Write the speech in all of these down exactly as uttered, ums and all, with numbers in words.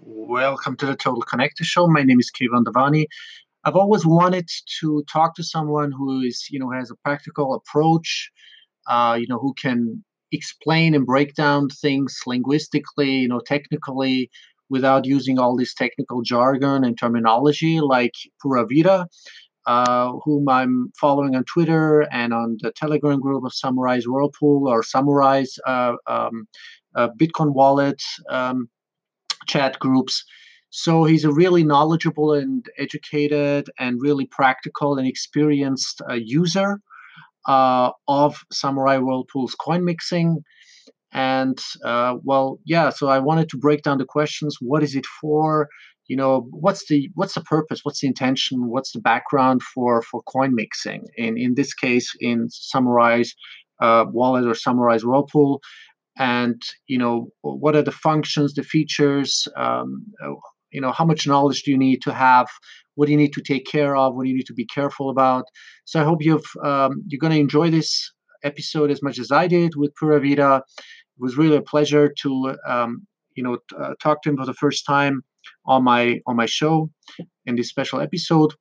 Welcome to the Total Connector Show. My name is Keyvan Davani. I've always wanted to talk to someone who is, you know, has a practical approach, uh, you know, who can explain and break down things linguistically, you know, technically, without using all this technical jargon and terminology, like Pura Vida, uh, whom I'm following on Twitter and on the Telegram group of Samurai's Whirlpool or Samurai's uh, um, uh, Bitcoin wallet. Um, chat groups. So he's a really knowledgeable and educated and really practical and experienced uh, user uh, of Samurai Whirlpool's coin mixing. And uh, well, yeah. So I wanted to break down the questions. What is it for? You know, what's the what's the purpose? What's the intention? What's the background for for coin mixing? In in this case, in Samurai's uh, wallet or Samurai's Whirlpool, and you know what are the functions, the features, um, uh, you know how much knowledge do you need to have, what do you need to take care of, what do you need to be careful about. So I hope you've um, you're going to enjoy this episode as much as I did with Pura Vida. It was really a pleasure to um, you know t- uh, talk to him for the first time on my on my show in this special episode.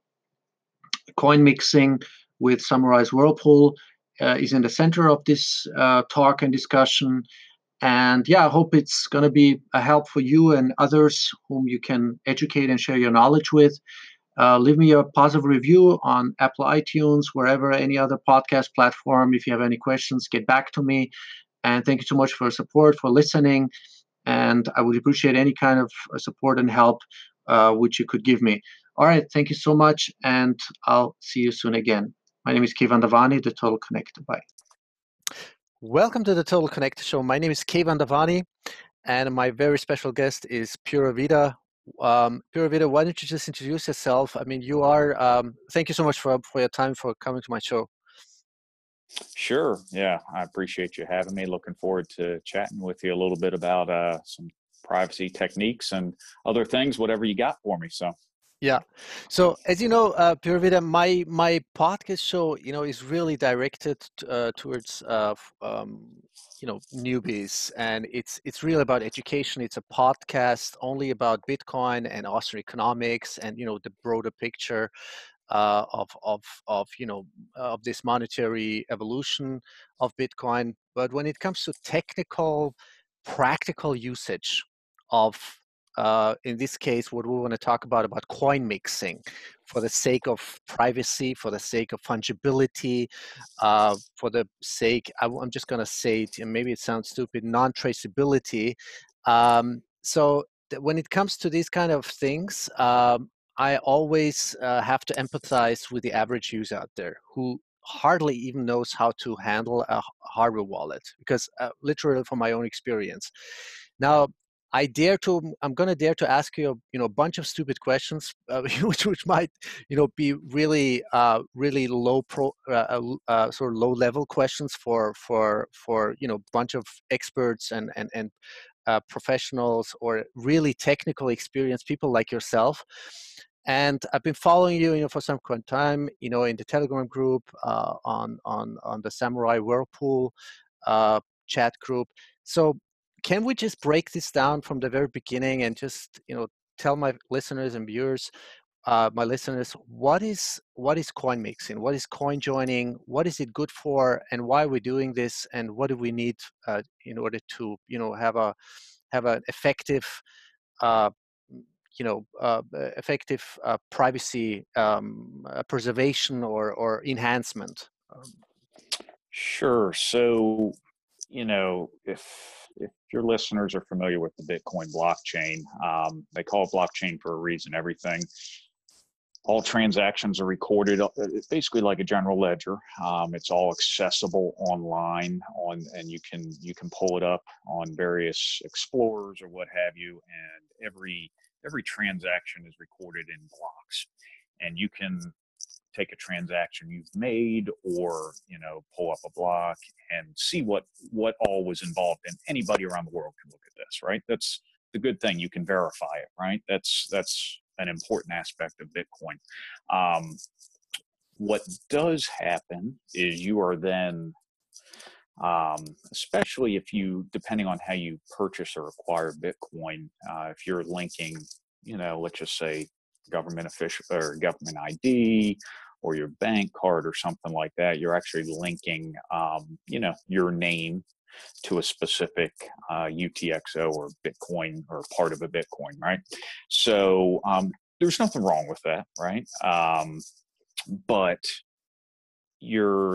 Coin mixing with Samurai's Whirlpool uh, is in the center of this uh, talk and discussion. And yeah, I hope it's going to be a help for you and others whom you can educate and share your knowledge with. Uh, leave me a positive review on Apple iTunes, wherever, any other podcast platform. If you have any questions, get back to me. And thank you so much for your support, for listening. And I would appreciate any kind of uh, support and help uh, which you could give me. All right, thank you so much, and I'll see you soon again. My name is Keyvan Davani, the Total Connector. Bye. Welcome to the Total Connector Show. My name is Keyvan Davani, and my very special guest is Pura Vida. Um, Pura Vida, why don't you just introduce yourself? I mean, you are, um, thank you so much for, for your time, for coming to my show. Sure. Yeah, I appreciate you having me. Looking forward to chatting with you a little bit about uh, some privacy techniques and other things, whatever you got for me. So. Yeah. So as you know, uh, Pura Vida, my my podcast show, you know, is really directed uh, towards uh, um, you know newbies, and it's it's really about education. It's a podcast only about Bitcoin and Austrian economics, and you know the broader picture uh, of of of you know of this monetary evolution of Bitcoin. But when it comes to technical, practical usage of uh, in this case, what we want to talk about about coin mixing, for the sake of privacy, for the sake of fungibility, uh, for the sake, I, am just going to say it, and maybe it sounds stupid, non-traceability. Um, so th- when it comes to these kind of things, um, I always uh, have to empathize with the average user out there who hardly even knows how to handle a hardware wallet, because uh, literally from my own experience. Now, I dare to. I'm going to dare to ask you, you know, a bunch of stupid questions, uh, which which might, you know, be really, uh, really low pro, uh, uh, sort of low level questions for for for you know, bunch of experts and and and uh, professionals or really technical experienced people like yourself. And I've been following you, you know, for some time, you know, in the Telegram group, uh, on on on the Samurai Whirlpool uh, chat group. So can we just break this down from the very beginning and just, you know, tell my listeners and viewers, uh, my listeners, what is what is coin mixing? What is coin joining? What is it good for? And why are we doing this? And what do we need uh, in order to, you know, have a have an effective, uh, you know, uh, effective uh, privacy um, uh, preservation or or enhancement? Um, Sure. So, you know, if if your listeners are familiar with the Bitcoin blockchain, um, they call it blockchain for a reason. Everything, all transactions are recorded. It's basically like a general ledger. Um, it's all accessible online on, and you can you can pull it up on various explorers or what have you. And every every transaction is recorded in blocks, and you can take a transaction you've made, or you know, pull up a block and see what what all was involved. And anybody around the world can look at this, right? That's the good thing. You can verify it, right? That's that's an important aspect of Bitcoin. Um, what does happen is you are then Um, especially if you, depending on how you purchase or acquire Bitcoin, uh, if you're linking, you know, let's just say government official or government I D or your bank card or something like that, you're actually linking, um, you know, your name to a specific uh, U T X O or Bitcoin or part of a Bitcoin, right? So um, there's nothing wrong with that, right? Um, but you're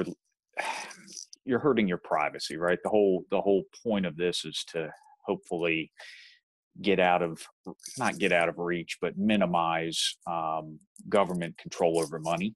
you're hurting your privacy, right? The whole the whole point of this is to hopefully get out of not get out of reach, but minimize um, government control over money.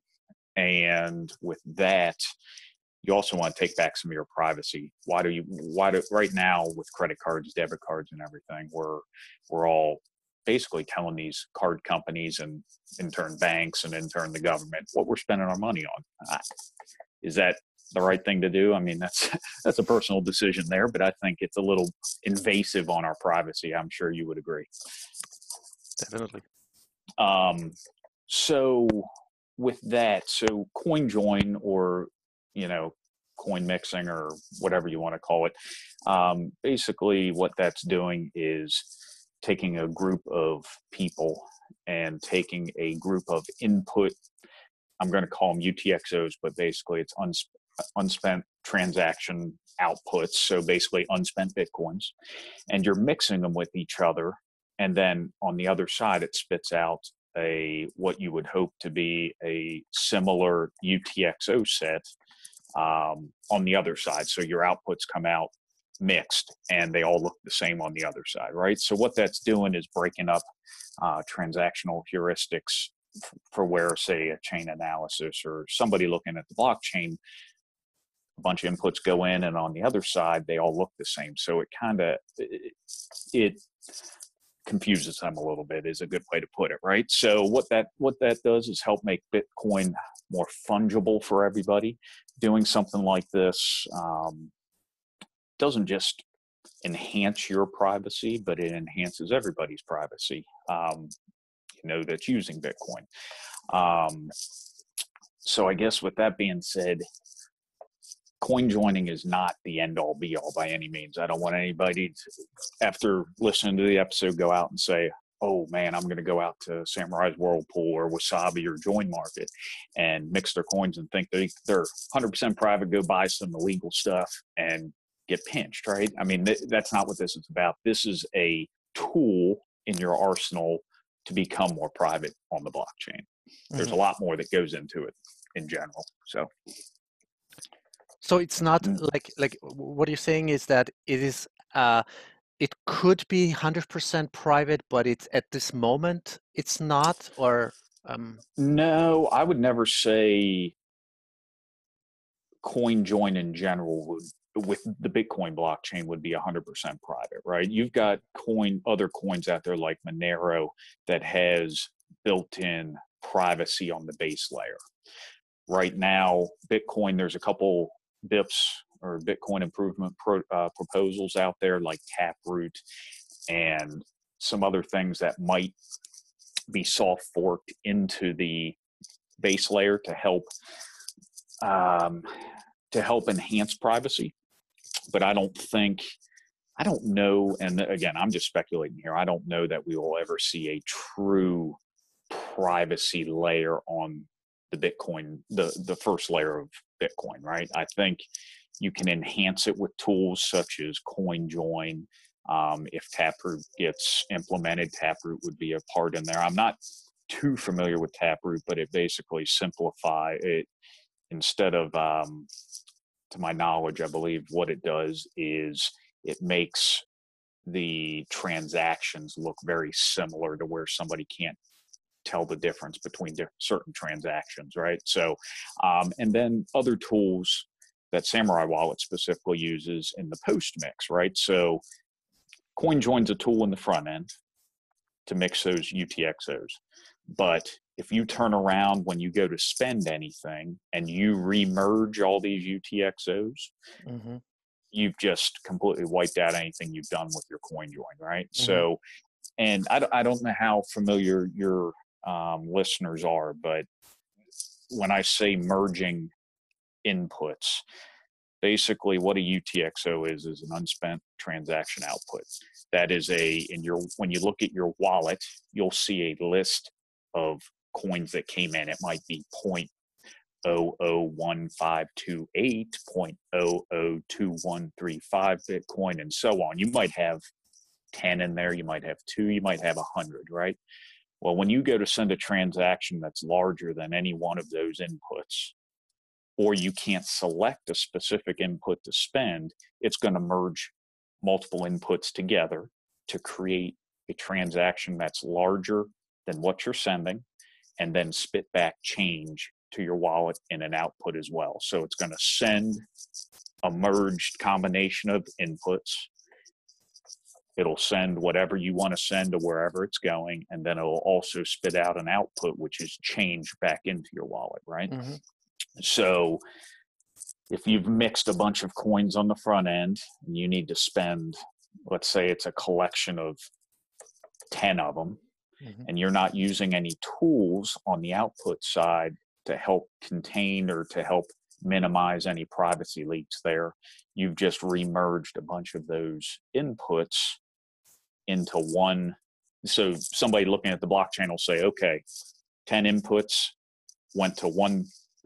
And with that, you also want to take back some of your privacy. Why do you? Why do right now with credit cards, debit cards, and everything, we're we're all basically telling these card companies and in turn banks and in turn the government what we're spending our money on. Uh, is that the right thing to do? I mean, that's that's a personal decision there, but I think it's a little invasive on our privacy. I'm sure you would agree. Definitely. Um, so with that, so CoinJoin or, you know, coin mixing or whatever you want to call it, um, basically what that's doing is taking a group of people and taking a group of input, I'm going to call them U T X Os, but basically it's uns- unspent transaction outputs. So basically unspent Bitcoins, and you're mixing them with each other. And then on the other side, it spits out a, what you would hope to be a similar U T X O set um, on the other side. So your outputs come out mixed and they all look the same on the other side, right? So what that's doing is breaking up uh, transactional heuristics for where, say, a chain analysis or somebody looking at the blockchain, a bunch of inputs go in, and on the other side, they all look the same. So it kind of, it, it confuses them a little bit, is a good way to put it, right? So what that what that does is help make Bitcoin more fungible for everybody. Doing something like this um, doesn't just enhance your privacy, but it enhances everybody's privacy, um, you know, that's using Bitcoin. Um, so I guess with that being said, coin joining is not the end all be all by any means. I don't want anybody to, after listening to the episode, go out and say, oh man, I'm going to go out to Samurai's Whirlpool or Wasabi or Join Market and mix their coins and think they, they're one hundred percent private, go buy some illegal stuff and get pinched, right? I mean, th- that's not what this is about. This is a tool in your arsenal to become more private on the blockchain. Mm-hmm. There's a lot more that goes into it in general. So, so it's not like like what you're saying is that it is uh, it could be one hundred percent private, but it's at this moment it's not, or um... no, I would never say CoinJoin in general would, with the Bitcoin blockchain, would be one hundred percent private, right? You've got coin, other coins out there like Monero that has built-in privacy on the base layer. Right now, Bitcoin, there's a couple B I Ps or Bitcoin improvement pro, uh, proposals out there like Taproot and some other things that might be soft forked into the base layer to help um, to help enhance privacy. But I don't think, I don't know, and again, I'm just speculating here, I don't know that we will ever see a true privacy layer on the Bitcoin, the, the first layer of Bitcoin, right? I think you can enhance it with tools such as CoinJoin. Um, if Taproot gets implemented, Taproot would be a part in there. I'm not too familiar with Taproot, but it basically simplify it. Instead of, um, to my knowledge, I believe what it does is it makes the transactions look very similar to where somebody can't tell the difference between certain transactions, right? So, um, and then other tools that Samurai Wallet specifically uses in the post mix, right? So CoinJoin's a tool in the front end to mix those U T X Os. But if you turn around when you go to spend anything and you remerge all these U T X Os, mm-hmm. you've just completely wiped out anything you've done with your CoinJoin, right? Mm-hmm. So, and I, I don't know how familiar your um, listeners are, but when I say merging inputs, basically what a U T X O is, is an unspent transaction output. That is a, in your, when you look at your wallet, you'll see a list of coins that came in. It might be point zero zero one five two eight, point zero zero two one three five Bitcoin, and so on. You might have ten in there, you might have two, you might have a hundred, right? Well, when you go to send a transaction that's larger than any one of those inputs, or you can't select a specific input to spend, it's going to merge multiple inputs together to create a transaction that's larger than what you're sending, and then spit back change to your wallet in an output as well. So it's going to send a merged combination of inputs. It'll send whatever you want to send to wherever it's going, and then it'll also spit out an output, which is change back into your wallet, right? Mm-hmm. So if you've mixed a bunch of coins on the front end and you need to spend, let's say it's a collection of ten of them, mm-hmm. and you're not using any tools on the output side to help contain or to help minimize any privacy leaks there, you've just remerged a bunch of those inputs into one. So somebody looking at the blockchain will say, okay, ten inputs went to one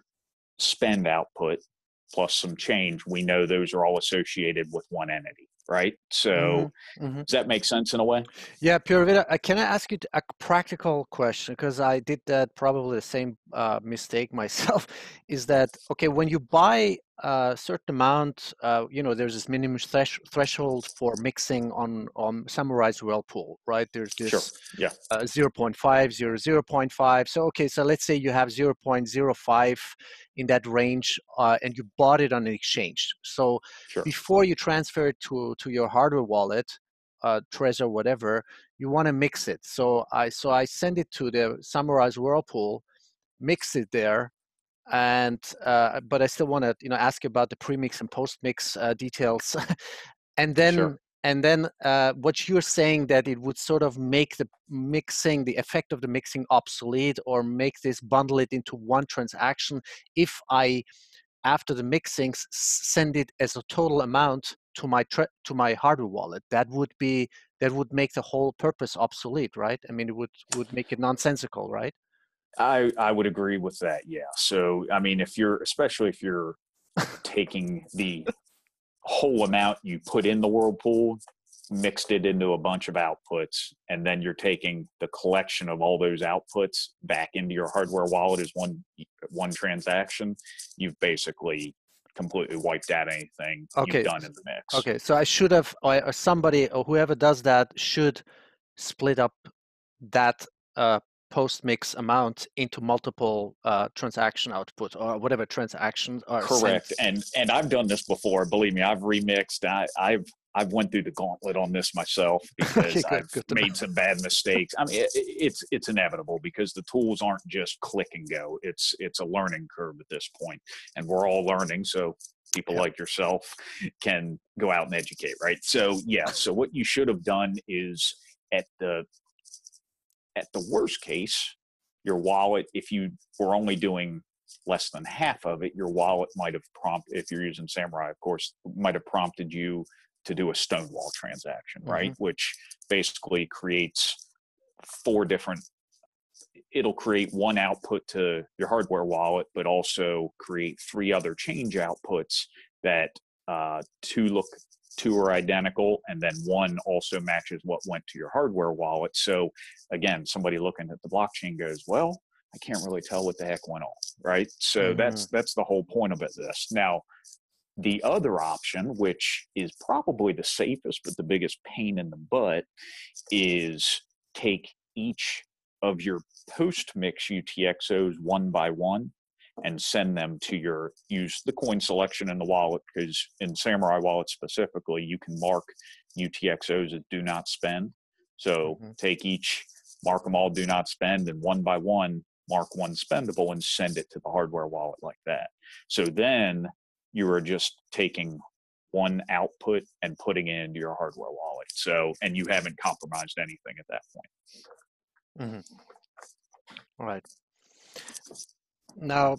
spend output plus some change. We know those are all associated with one entity, right? So mm-hmm. Mm-hmm. does that make sense in a way? Yeah, Pure Vita, uh, can I ask you a practical question? Because I did that probably the same uh, mistake myself. Is that, okay, when you buy a certain amount, uh, you know, there's this minimum thresh threshold for mixing on, on Samurai's Whirlpool, right? There's this sure. yeah. uh, zero point five, zero, zero point five. So, okay, so let's say you have zero point zero five in that range uh, and you bought it on an exchange. So sure. before you transfer it to, to your hardware wallet, uh, Trezor, whatever, you want to mix it. So I so I send it to the Samurai's Whirlpool, mix it there, and uh, but I still want to you know ask you about the pre-mix and post-mix uh, details, and then sure. and then uh, what you're saying that it would sort of make the mixing, the effect of the mixing obsolete, or make this bundle it into one transaction if I, after the mixing, send it as a total amount to my tre to my hardware wallet. That would be that would make the whole purpose obsolete, right? I mean, it would would make it nonsensical, right? I I would agree with that. Yeah. So I mean, if you're especially if you're taking the whole amount you put in the Whirlpool, mixed it into a bunch of outputs, and then you're taking the collection of all those outputs back into your hardware wallet as one one transaction, you've basically completely wiped out anything okay. you've done in the mix. Okay, so I should have, or somebody, or whoever does that should split up that uh, post-mix amount into multiple uh, transaction output or whatever transactions are correct. Sent. And and I've done this before. Believe me, I've remixed. I, I've I've went through the gauntlet on this myself because okay, good, I've good made know. some bad mistakes. I mean, it, it's it's inevitable because the tools aren't just click and go. It's it's a learning curve at this point, and we're all learning. So people yeah. like yourself can go out and educate, right? So yeah. So what you should have done is at the at the worst case, your wallet, if you were only doing less than half of it, your wallet might have prompted, if you're using Samurai, of course, might have prompted you to do a Stonewall transaction, right? Mm-hmm. Which basically creates four different, it'll create one output to your hardware wallet, but also create three other change outputs that uh, two look, two are identical, and then one also matches what went to your hardware wallet. So again, somebody looking at the blockchain goes, well, I can't really tell what the heck went on, right? So mm-hmm. that's that's the whole point of it. This now, the other option, which is probably the safest but the biggest pain in the butt, is take each of your post-mix U T X Os one by one and send them to your, use the coin selection in the wallet, because in Samurai Wallet specifically, you can mark U T X Os as do not spend. So mm-hmm. take each, mark them all do not spend, and one by one, mark one spendable and send it to the hardware wallet like that. So then you are just taking one output and putting it into your hardware wallet. So, and you haven't compromised anything at that point. Mm-hmm. All right. Now,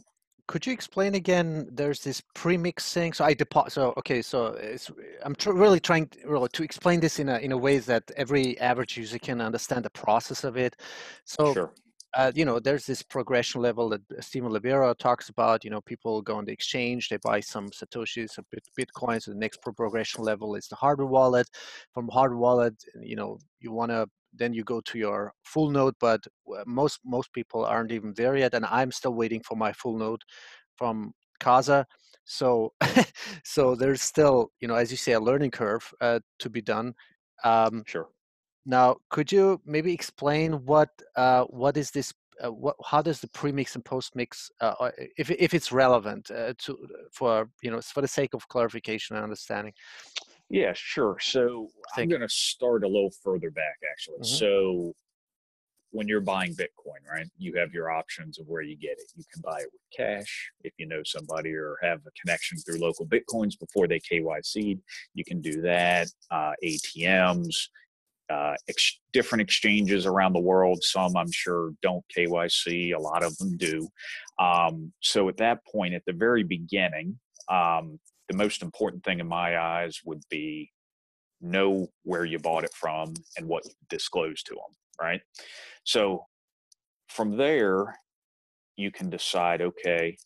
could you explain again? There's this premixing. So I depo- So okay. So it's I'm tr- really trying to, really to explain this in a in a way that every average user can understand the process of it. So Sure. uh, you know, there's this progression level that Steven Libera talks about. You know, people go on the exchange, they buy some satoshis, a bit Bitcoin. So the next pro- progression level is the hardware wallet. From hardware wallet, you know, you want to then you go to your full node, but uh, most most people aren't even there yet, and I'm still waiting for my full node from Casa. So so there's still, you know, as you say, a learning curve uh, to be done. Um, Sure. now, could you maybe explain what uh, what is this? Uh, what how does the premix and postmix, uh, uh, if if it's relevant uh, to for you know for the sake of clarification and understanding? Yeah, sure. So I'm Thank going to start a little further back, actually. you. Hmm. So when you're buying Bitcoin, right, you have your options of where you get it. You can buy it with cash if you know somebody or have a connection through local Bitcoins before they K Y C'd. You can do that. Uh, A T Ms, uh, ex- different exchanges around the world. Some I'm sure don't K Y C. A lot of them do. Um, so at that point, at the very beginning, um, the most important thing in my eyes would be know where you bought it from and what you disclosed to them, right? So from there, you can decide, okay,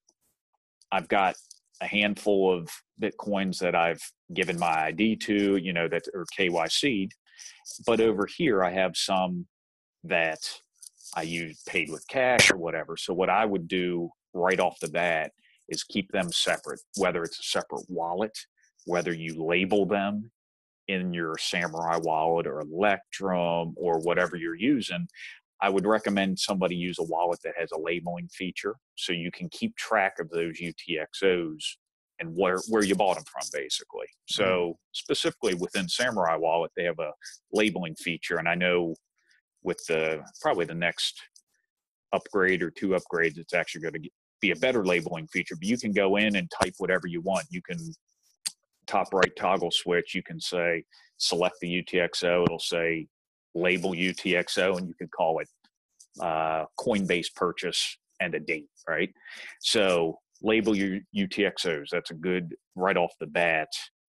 I've got a handful of Bitcoins that I've given my I D to, you know, that are K Y C'd, but over here I have some that I use paid with cash or whatever. So what I would do right off the bat is keep them separate, whether it's a separate wallet, whether you label them in your Samurai wallet or Electrum or whatever you're using. I would recommend somebody use a wallet that has a labeling feature so you can keep track of those U T X Os and where, where you bought them from, basically. So specifically within Samurai Wallet, they have a labeling feature. And I know with the probably the next upgrade or two upgrades, it's actually going to be a better labeling feature. But you can go in and type whatever you want. You can top right toggle switch, you can say select the U T X O, it'll say label U T X O, and you can call it uh, Coinbase purchase and a date, right? So label your U T X Os. That's a good right off the bat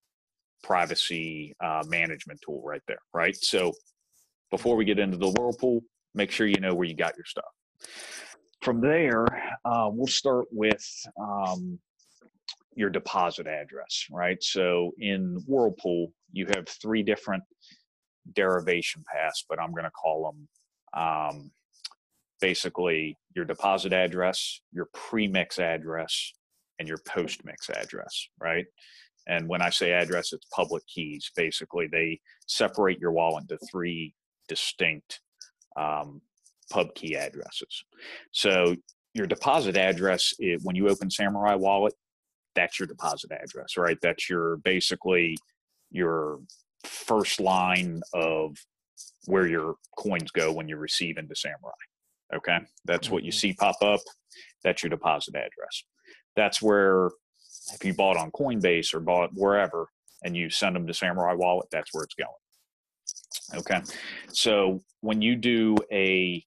privacy uh, management tool right there, right? So before we get into the Whirlpool, make sure you know where you got your stuff. From there, uh, we'll start with um, your deposit address, right? So in Whirlpool, you have three different derivation paths, but I'm going to call them um, basically your deposit address, your premix address, and your postmix address, right? And when I say address, it's public keys. Basically, they separate your wallet into three distinct um, pub key addresses. So your deposit address, it, when you open Samurai Wallet, that's your deposit address, right? That's your basically your first line of where your coins go when you receive into Samurai. Okay, that's what you see pop up. That's your deposit address. That's where if you bought on Coinbase or bought wherever and you send them to Samurai Wallet, that's where it's going. Okay, so when you do a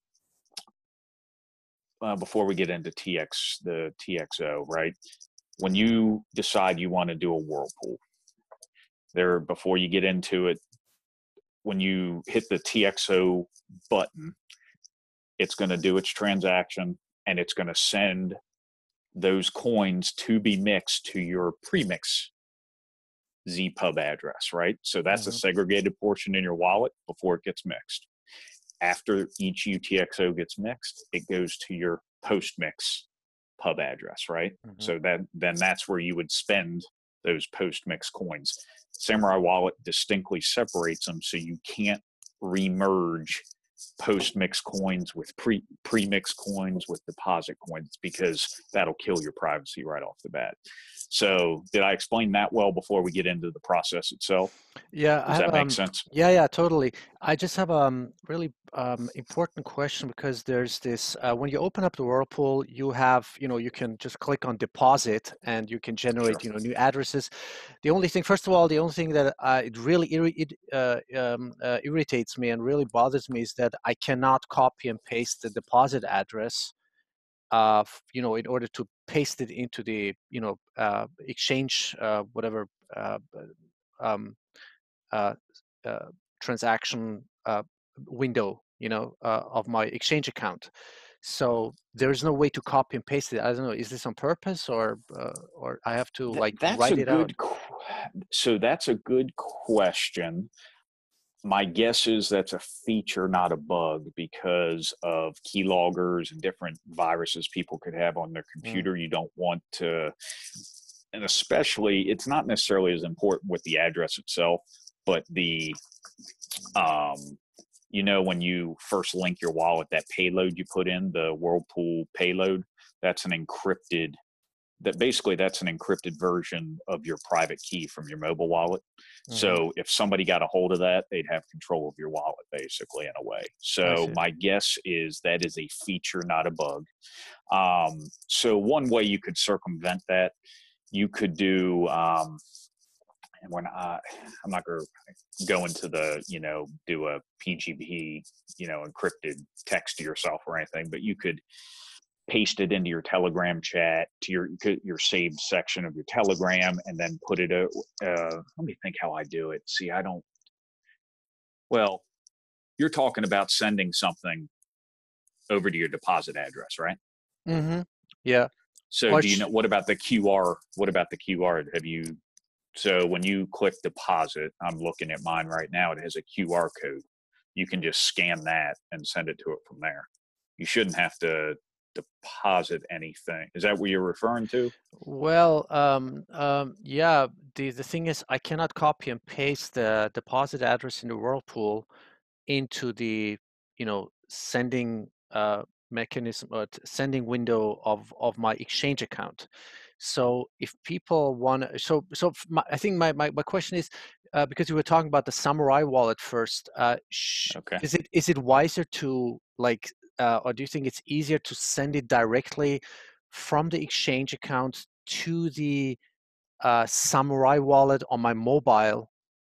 uh, before we get into T X, the T X O, right? When you decide you want to do a Whirlpool, there before you get into it, when you hit the T X O button, it's going to do its transaction and it's going to send those coins to be mixed to your premix Z pub address, right? So that's Mm-hmm. a segregated portion in your wallet before it gets mixed. After each U T X O gets mixed, it goes to your post mix pub address, right? Mm-hmm. So that then that's where you would spend those post mix coins. Samurai Wallet distinctly separates them, so you can't remerge post mix coins with pre pre mix coins with deposit coins because that'll kill your privacy right off the bat. So did I explain that well before we get into the process itself? Yeah, Does I have, that make um, sense? Yeah, yeah, totally. I just have a um, really um, important question because there's this, uh, when you open up the Whirlpool, you have, you know, you can just click on deposit and you can generate, Sure. you know, new addresses. The only thing, first of all, the only thing that uh, it really irri- it, uh, um, uh, irritates me and really bothers me is that I cannot copy and paste the deposit address, uh, you know, in order to paste it into the you know uh, exchange uh, whatever uh, um, uh, uh, transaction uh, window you know uh, of my exchange account. So there's no way to copy and paste it. I don't know, is this on purpose, or uh, or I have to Th- like that's a write it out? good. qu- So that's a good question. My guess is that's a feature, not a bug, because of keyloggers and different viruses people could have on their Mm. computer. You don't want to, and especially, it's not necessarily as important with the address itself, but the, um, you know, when you first link your wallet, that payload you put in, the Whirlpool payload, that's an encrypted that basically that's an encrypted version of your private key from your mobile wallet. Mhm. So if somebody got a hold of that, they'd have control of your wallet, basically, in a way. I So see. my guess is that is a feature, not a bug. Um, so one way you could circumvent that, you could do, um, and when I, I'm not going to go into the, you know, do a P G P, you know, encrypted text to yourself or anything, but you could paste it into your Telegram chat, to your your saved section of your Telegram, and then put it. Uh, uh, let me think how I do it. See, I don't. Well, you're talking about sending something over to your deposit address, right? Mm-hmm. Yeah. So, Or do you know sh- what about the Q R? What about the Q R? Have you? So, when you click deposit, I'm looking at mine right now. It has a Q R code. You can just scan that and send it to it from there. You shouldn't have to deposit anything. Is that what you're referring to? Well, um, um, yeah, the, the thing is, I cannot copy and paste the deposit address in the Whirlpool into the, you know, sending uh, mechanism or t- sending window of, of my exchange account. So if people want to, so, so f- my, I think my, my, my question is, uh, because we were talking about the Samurai wallet first, uh, sh- Okay. is it, is it wiser to like, uh, or do you think it's easier to send it directly from the exchange account to the uh, Samurai wallet on my mobile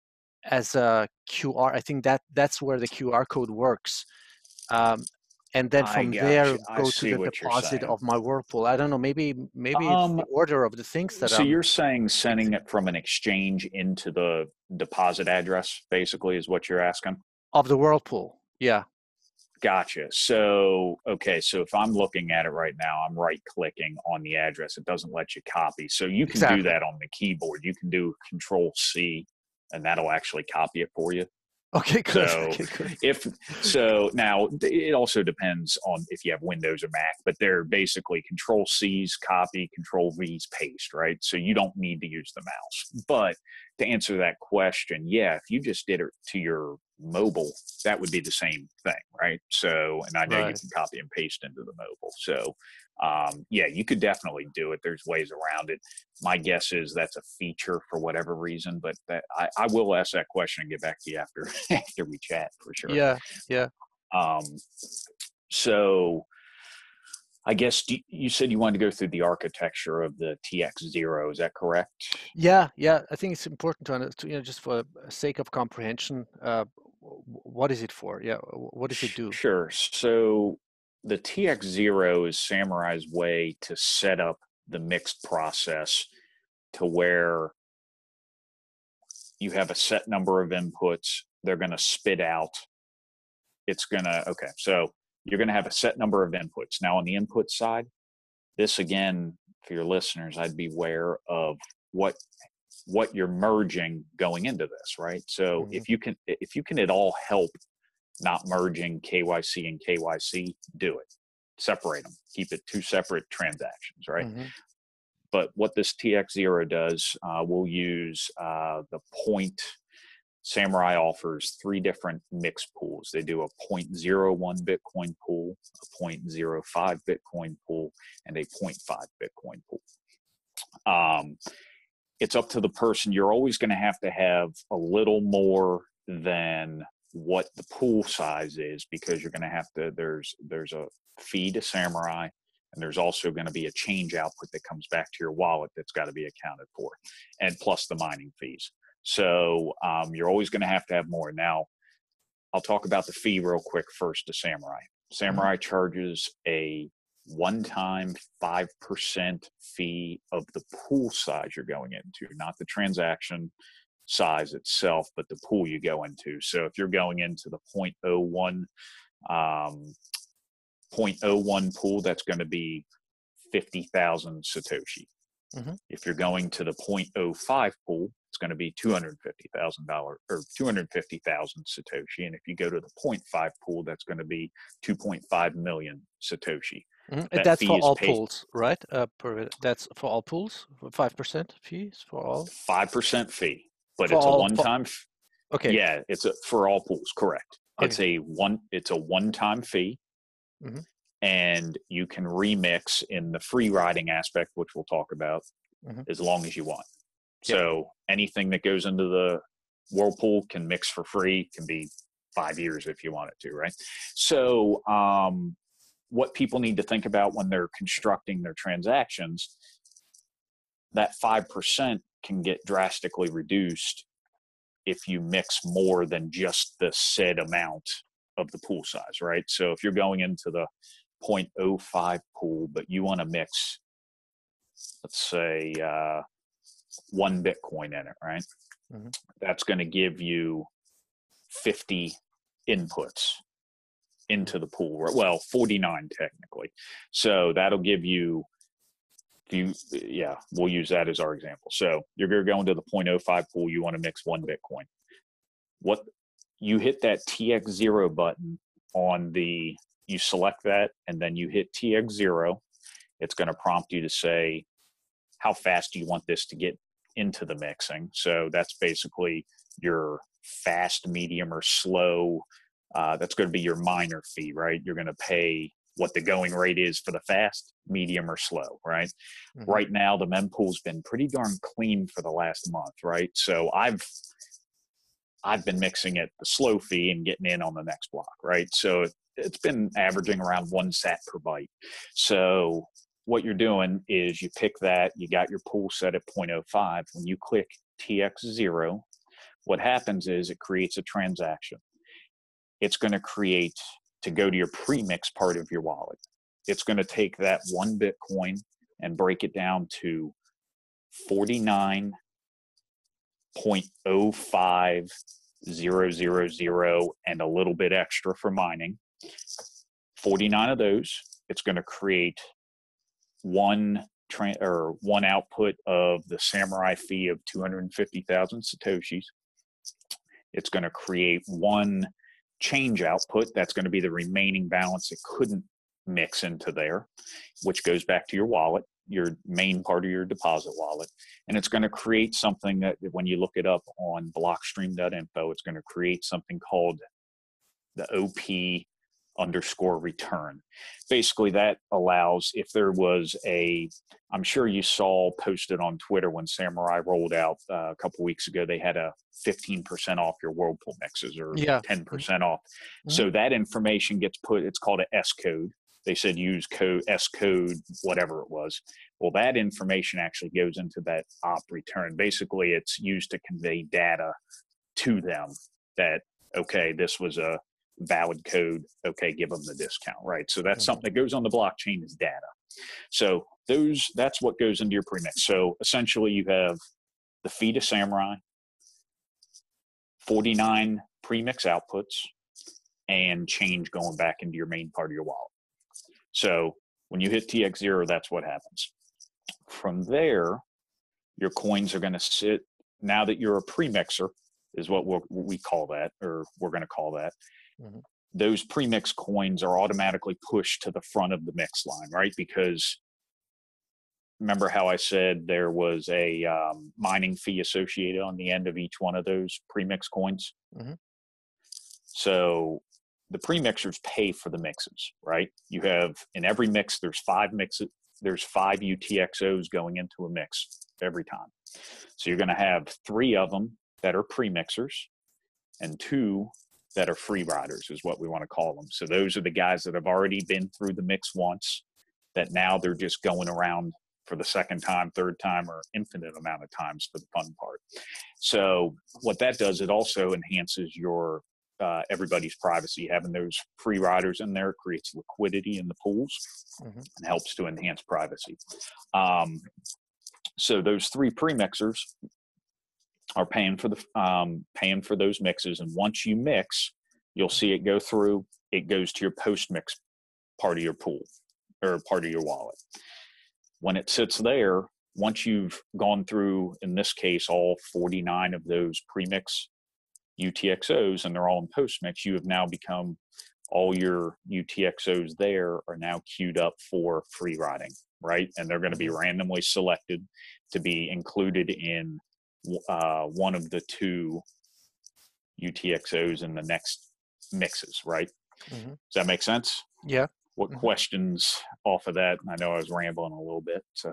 as a Q R? I think that that's where the Q R code works. Um, and then I from got there, you. I go to see the what you're deposit saying. of my Whirlpool. I don't know. Maybe maybe it's Um, the order of the things that so I'm you're saying sending it from an exchange into the deposit address, basically, is what you're asking? of the Whirlpool. Yeah. Gotcha. So, okay, so if I'm looking at it right now, I'm right clicking on the address. It doesn't let you copy. So you can do Exactly. that on the keyboard. You can do Control C, and that'll actually copy it for you. Okay. Good. So Okay. Good. if so now it also depends on if you have Windows or Mac, but they're basically Control C's copy, Control V's paste, right? So you don't need to use the mouse. But to answer that question, yeah, if you just did it to your mobile, that would be the same thing, right? So, and I know you Right. can copy and paste into the mobile. So, um, yeah, you could definitely do it. There's ways around it. My guess is that's a feature for whatever reason, but that I, I will ask that question and get back to you after after we chat for sure. Yeah. Yeah. Um, so I guess do, you said you wanted to go through the architecture of the T X zero. Is that correct? Yeah. Yeah. I think it's important to, under- to you know, just for sake of comprehension, uh, w- what is it for? Yeah. w- What does it do? Sure. So the T X zero is Samurai's way to set up the mixed process to where you have a set number of inputs. They're going to spit out. It's going to, okay, so you're going to have a set number of inputs. Now, on the input side, this again, for your listeners, I'd be aware of what what you're merging going into this, right? So Mhm. if you can if you can at all help not merging K Y C and K Y C, do it. Separate them. Keep it two separate transactions, right? Mhm. But what this T X zero does, uh, we'll use uh, the point. Samurai offers three different mix pools. They do a zero point zero one Bitcoin pool, a zero point zero five Bitcoin pool, and a zero point five Bitcoin pool. Um, it's up to the person. You're always going to have to have a little more than what the pool size is, because you're going to have to, there's, there's a fee to Samurai, and there's also going to be a change output that comes back to your wallet that's got to be accounted for, and plus the mining fees. So um, you're always going to have to have more. Now, I'll talk about the fee real quick first to Samurai. Samurai charges a one-time five percent fee of the pool size you're going into, not the transaction size itself, but the pool you go into. So if you're going into the zero point zero one um, zero point zero one pool, that's going to be fifty thousand Satoshi. Mm-hmm. If you're going to the zero point zero five pool, it's going to be two hundred fifty thousand dollars or two hundred fifty thousand Satoshi. And if you go to the zero point five pool, that's going to be two point five million Satoshi. Mm-hmm. And that's for all paid. pools, right? Uh, per, that's for all pools, five percent fees for all? five percent fee, but for it's all, a one-time. For, okay. Yeah, it's a, for all pools, correct. Okay. It's a one, it's a one-time fee. Mm-hmm. And you can remix in the free riding aspect, which we'll talk about, mm-hmm. as long as you want. Yep. So anything that goes into the whirlpool can mix for free, can be five years if you want it to, right? So um, what people need to think about when they're constructing their transactions, that five percent can get drastically reduced if you mix more than just the said amount of the pool size, right? So if you're going into the zero point zero five pool, but you want to mix, let's say, uh, one Bitcoin in it, right? Mm-hmm. That's going to give you fifty inputs into the pool. Well, forty-nine technically. So that'll give you, you, yeah, we'll use that as our example. So you're going to go into the zero point zero five pool. You want to mix one Bitcoin. What you hit that T X zero button on the, you select that, and then you hit T X zero. It's going to prompt you to say, how fast do you want this to get into the mixing? So that's basically your fast, medium, or slow. Uh, that's going to be your miner fee, right? You're going to pay what the going rate is for the fast, medium, or slow, right? Mm-hmm. Right now, the mempool's been pretty darn clean for the last month, right? So I've I've been mixing at the slow fee and getting in on the next block, right? So it's been averaging around one sat per byte. So what you're doing is you pick that, you got your pool set at zero point zero five. When you click T X zero, what happens is it creates a transaction. It's going to create, to go to your premix part of your wallet, it's going to take that one Bitcoin and break it down to forty-nine point zero five zero zero zero and a little bit extra for mining. forty-nine of those, it's going to create one tra- or one output of the Samurai fee of two hundred fifty thousand Satoshis. It's going to create one change output. That's going to be the remaining balance it couldn't mix into there, which goes back to your wallet, your main part of your deposit wallet. And it's going to create something that when you look it up on blockstream dot info, it's going to create something called the O P underscore return. Basically, that allows, if there was a, I'm sure you saw posted on Twitter when Samurai rolled out uh, a couple weeks ago, they had a fifteen percent off your Whirlpool mixes, or yeah. ten percent off. Mm-hmm. So that information gets put, it's called an S code. They said use code, S code, whatever it was. Well, that information actually goes into that op return. Basically, it's used to convey data to them that, okay, this was a valid code, okay, give them the discount, right? So that's mm-hmm. something that goes on the blockchain is data. So those, that's what goes into your premix. So essentially you have the fee to Samurai, forty-nine premix outputs, and change going back into your main part of your wallet. So when you hit T X zero, that's what happens. From there, your coins are going to sit, now that you're a premixer, is what we'll, we call that, or we're going to call that. Mm-hmm. Those premix coins are automatically pushed to the front of the mix line, right? Because remember how I said there was a um, mining fee associated on the end of each one of those premix coins? Mm-hmm. So the premixers pay for the mixes, right? You have, in every mix, there's five mixes, there's five U T X Os going into a mix every time. So you're going to have three of them that are premixers and two that are free riders, is what we want to call them. So those are the guys that have already been through the mix once, that now they're just going around for the second time, third time, or infinite amount of times for the fun part. So what that does, it also enhances your uh, everybody's privacy. Having those free riders in there creates liquidity in the pools mm-hmm. and helps to enhance privacy. Um, so those three premixers are paying for the um, paying for those mixes, and once you mix, you'll see it go through. It goes to your post mix part of your pool or part of your wallet. When it sits there, once you've gone through, in this case, all forty-nine of those premix U T X Os, and they're all in post mix, you have now become, all your U T X Os there are now queued up for free riding, right? And they're going to be randomly selected to be included in uh, one of the two U T X Os in the next mixes, right? Mm-hmm. Does that make sense? Yeah. What mm-hmm. questions off of that? I know I was rambling a little bit, so.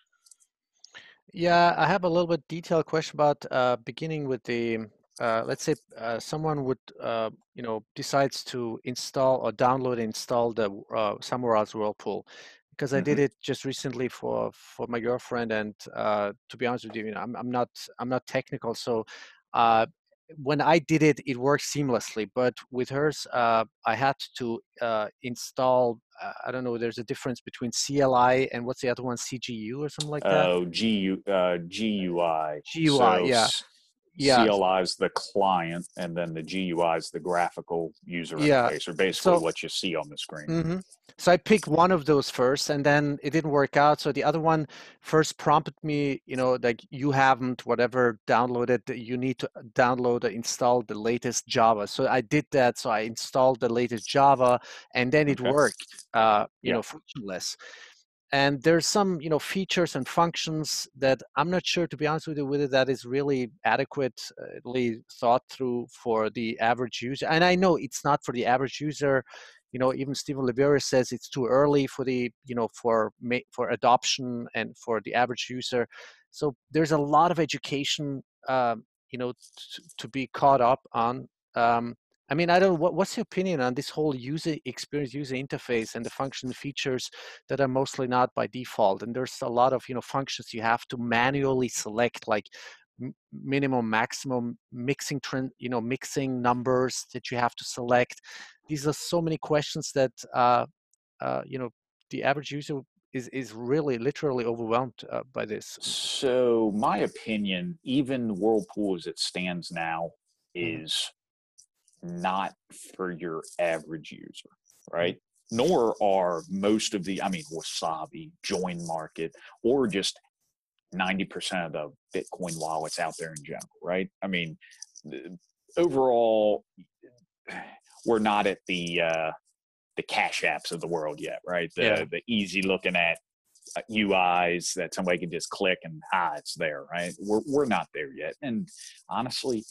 Yeah, I have a little bit detailed question about uh, beginning with the, uh, let's say uh, someone would, uh, you know, decides to install or download and install the uh, Somewhere Else Whirlpool, because I mm-hmm. did it just recently for for my girlfriend, and uh, to be honest with you, you know, I'm I'm not I'm not technical, so. Uh, when I did it, it worked seamlessly, but with hers, uh, I had to uh, install, uh, I don't know, there's a difference between C L I and what's the other one, C G U or something like that? Oh, G U, uh, G U I. G U I, so yeah. C- yeah. C L I is the client, and then the G U I is the graphical user yeah. interface, or basically so, what you see on the screen. Mm-hmm. So I picked one of those first, and then it didn't work out. So the other one first prompted me, you know, like you haven't whatever downloaded, you need to download or install the latest Java. So I did that. So I installed the latest Java, and then it okay. worked, uh, you yeah. know, frictionless. And there's some, you know, features and functions that I'm not sure, to be honest with you, whether that is really adequately thought through for the average user. And I know it's not for the average user. You know, even Stephen Livera says it's too early for the, you know, for for adoption and for the average user. So there's a lot of education, um, you know, t- to be caught up on. Um, I mean, I don't know, what, what's your opinion on this whole user experience, user interface, and the function features that are mostly not by default? And there's a lot of, you know, functions you have to manually select, like m- minimum, maximum, mixing trend, you know, mixing numbers that you have to select. These are so many questions that, uh, uh, you know, the average user is, is really literally overwhelmed uh, by this. So my opinion, even Whirlpool as it stands now, is mm-hmm. not for your average user, right? Mm-hmm. Nor are most of the, I mean, Wasabi, Join Market, or just ninety percent of the Bitcoin wallets out there in general, right? I mean, overall, we're not at the uh, the Cash Apps of the world yet, right? The yeah. the easy looking at U Is that somebody can just click and ah, it's there, right? We're we're not there yet, and honestly,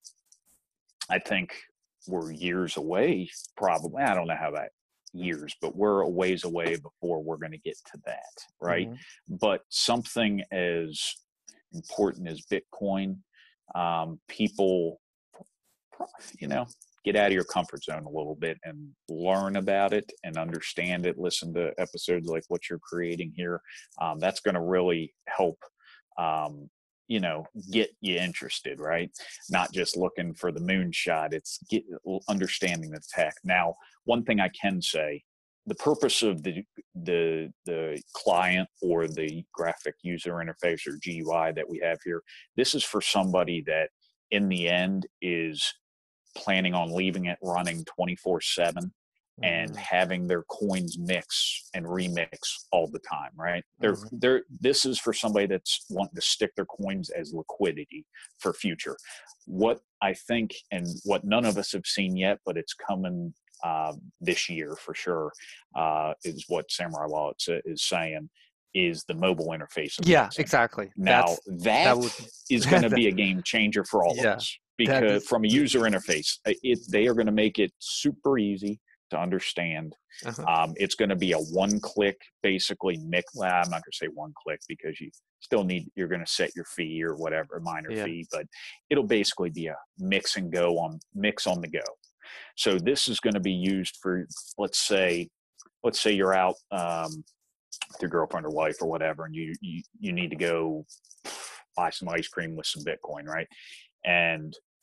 I think we're years away. Probably, I don't know how that years, but we're a ways away before we're going to get to that, right? Mm-hmm. But something as important as Bitcoin, um, people, you know, get out of your comfort zone a little bit and learn about it and understand it. Listen to episodes like what you're creating here. Um, that's going to really help, um, you know, get you interested, right? Not just looking for the moonshot. It's get understanding the tech. Now, one thing I can say, the purpose of the the the client or the graphic user interface or G U I that we have here, this is for somebody that in the end is planning on leaving it running twenty-four seven and having their coins mix and remix all the time, right? They're, mm-hmm. they're, this is for somebody that's wanting to stick their coins as liquidity for future. What I think, and what none of us have seen yet, but it's coming uh, this year for sure, uh, is what Samurai Wallet is saying, is the mobile interface. Of yeah, mixing. Exactly. Now That's, that, that would, is going to be a game changer for all yeah, of us. Because from a user interface, it, they are going to make it super easy to understand. Uh-huh. Um, it's going to be a one-click, basically mix. Well, I'm not going to say one-click because you still need. You're going to set your fee or whatever, a minor yeah. fee, but it'll basically be a mix and go on mix on the go. So this is going to be used for, let's say, let's say you're out um, with your girlfriend or wife or whatever, and you you you need to go buy some ice cream with some Bitcoin, right? And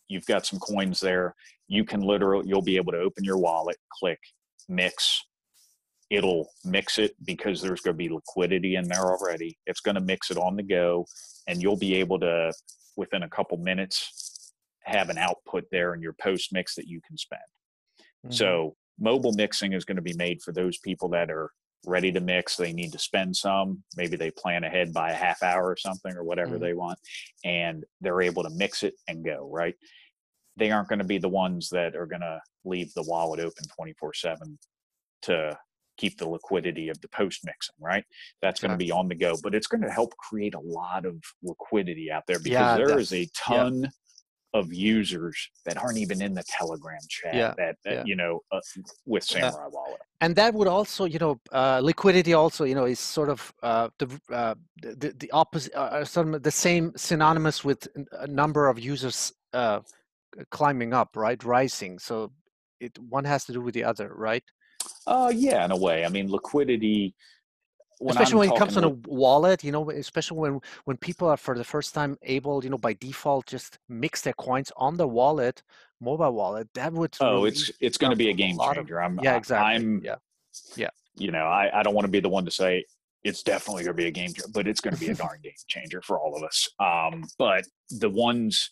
you've got some coins there. You can literally, you'll be able to open your wallet, click mix. It'll mix it because there's going to be liquidity in there already. It's going to mix it on the go, and you'll be able to, within a couple minutes, have an output there in your post mix that you can spend. Mm-hmm. So mobile mixing is going to be made for those people that are ready to mix. They need to spend some. Maybe they plan ahead by a half hour or something or whatever mm-hmm. they want, and they're able to mix it and go, right? They aren't going to be the ones that are going to leave the wallet open twenty-four seven to keep the liquidity of the post mixing, right? That's going to be on the go, but it's going to help create a lot of liquidity out there because yeah, there is a ton yeah. of users that aren't even in the Telegram chat yeah, that, that yeah. you know, uh, with Samurai uh, Wallet. And that would also, you know, uh, liquidity also, you know, is sort of uh, the, uh, the the opposite, uh, some the same synonymous with a number of users uh, climbing up, right, rising. So it one has to do with the other, right? Uh, yeah, in a way. I mean, liquidity. When especially I'm when it comes on a wallet, you know, especially when when people are for the first time able, you know, by default, just mix their coins on the wallet, mobile wallet. That would. Oh, it's it's going to be a game changer. Of, I'm, yeah, exactly. I'm, yeah, yeah. You know, I, I don't want to be the one to say it's definitely going to be a game changer, but it's going to be a darn game changer for all of us. Um, but the ones,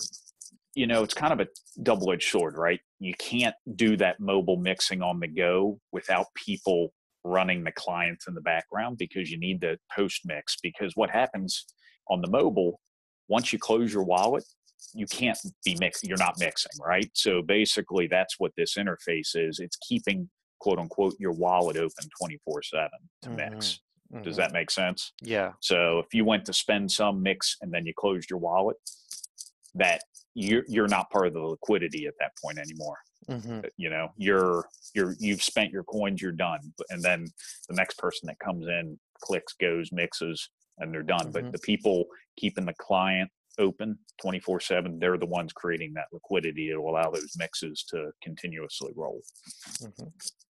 you know, it's kind of a double-edged sword, right? You can't do that mobile mixing on the go without people running the clients in the background because you need the post mix. Because what happens on the mobile, once you close your wallet, you can't be mixing. You're not mixing, right? So basically, that's what this interface is. It's keeping, quote unquote, your wallet open twenty-four seven to mm-hmm. mix. Mm-hmm. Does that make sense? Yeah. So if you went to spend some mix and then you closed your wallet, that you're you're not part of the liquidity at that point anymore. Mm-hmm. You know, you're you're you've spent your coins, you're done, and then the next person that comes in clicks, goes, mixes, and they're done. Mm-hmm. But the people keeping the client open twenty-four seven, they're the ones creating that liquidity to allow those mixes to continuously roll. Mm-hmm.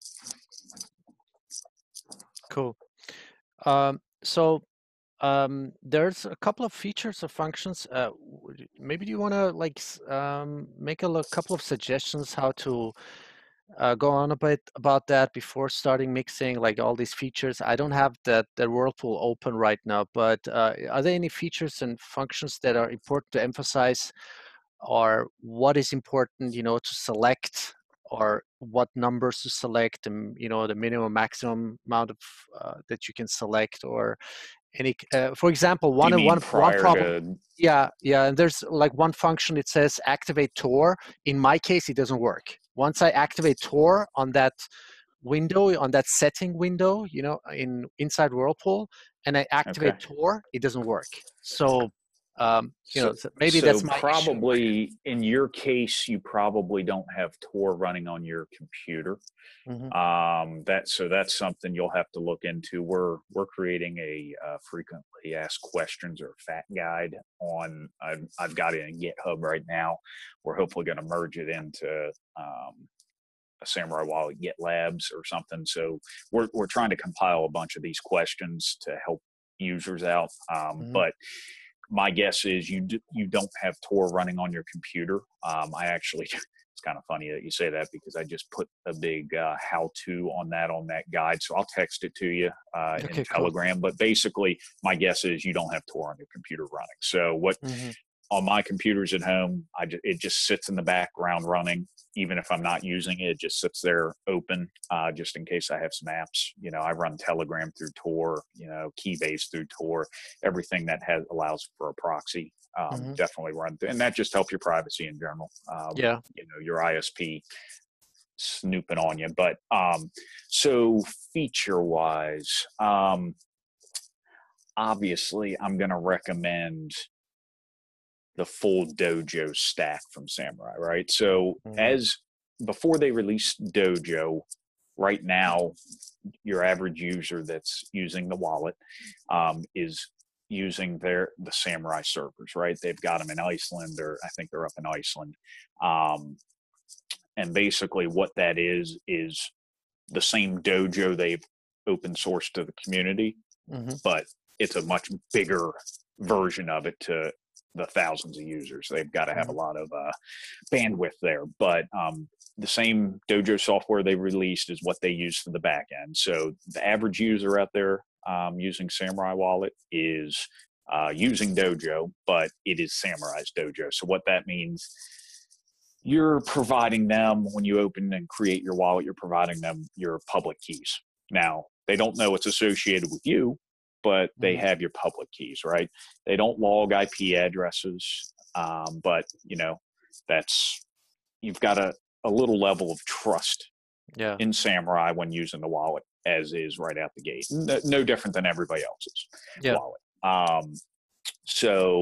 Cool. Um, so. Um, there's a couple of features or functions. Uh, maybe do you want to like um, make a l- couple of suggestions how to uh, go on a bit about that before starting mixing, like all these features. I don't have that the Whirlpool open right now, but uh, are there any features and functions that are important to emphasize, or what is important, you know, to select, or what numbers to select, and you know, the minimum maximum amount of uh, that you can select, or any uh, for example one one one problem to... yeah yeah and there's like one function, it says activate Tor. In my case, it doesn't work. Once I activate Tor on that window, on that setting window, you know, in inside Whirlpool, and I activate okay. Tor, it doesn't work. So um you so, know maybe so that's my probably issue. In your case, you probably don't have Tor running on your computer. Mm-hmm. um that so that's something you'll have to look into. We're we're creating a uh, frequently asked questions or fact guide on I've, I've got it in GitHub right now. We're hopefully going to merge it into um a Samurai Wallet GitLabs or something. So we're we're trying to compile a bunch of these questions to help users out. um mm-hmm. But my guess is you do, you don't have Tor running on your computer. Um, I actually, it's kind of funny that you say that because I just put a big uh, how-to on that on that guide. So I'll text it to you uh, okay, in Telegram. Cool. But basically, my guess is you don't have Tor on your computer running. So what mm-hmm. on my computers at home, I just, it just sits in the background running. Even if I'm not using it, it just sits there open, uh, just in case I have some apps. You know, I run Telegram through Tor, you know, Keybase through Tor, everything that has allows for a proxy, um, mm-hmm. definitely run through. And that just helps your privacy in general. Um, yeah. You know, your I S P snooping on you. But um, so feature wise, um, obviously I'm going to recommend the full Dojo stack from Samurai, right? So mm-hmm. as before they released Dojo, right now, your average user that's using the wallet um, is using their the Samurai servers, right? They've got them in Iceland, or I think they're up in Iceland. Um, and basically what that is, is the same Dojo they've open sourced to the community, mm-hmm. but it's a much bigger version of it to the thousands of users. They've got to have a lot of uh, bandwidth there. But um, the same Dojo software they released is what they use for the back end. So the average user out there um, using Samurai Wallet is uh, using Dojo, but it is Samurai's Dojo. So what that means, you're providing them, when you open and create your wallet, you're providing them your public keys. Now, they don't know it's associated with you, but they have your public keys, right? They don't log I P addresses, um, but, you know, that's, you've got a, a little level of trust yeah. in Samurai when using the wallet, as is right out the gate. No, no different than everybody else's yeah. wallet. Um, so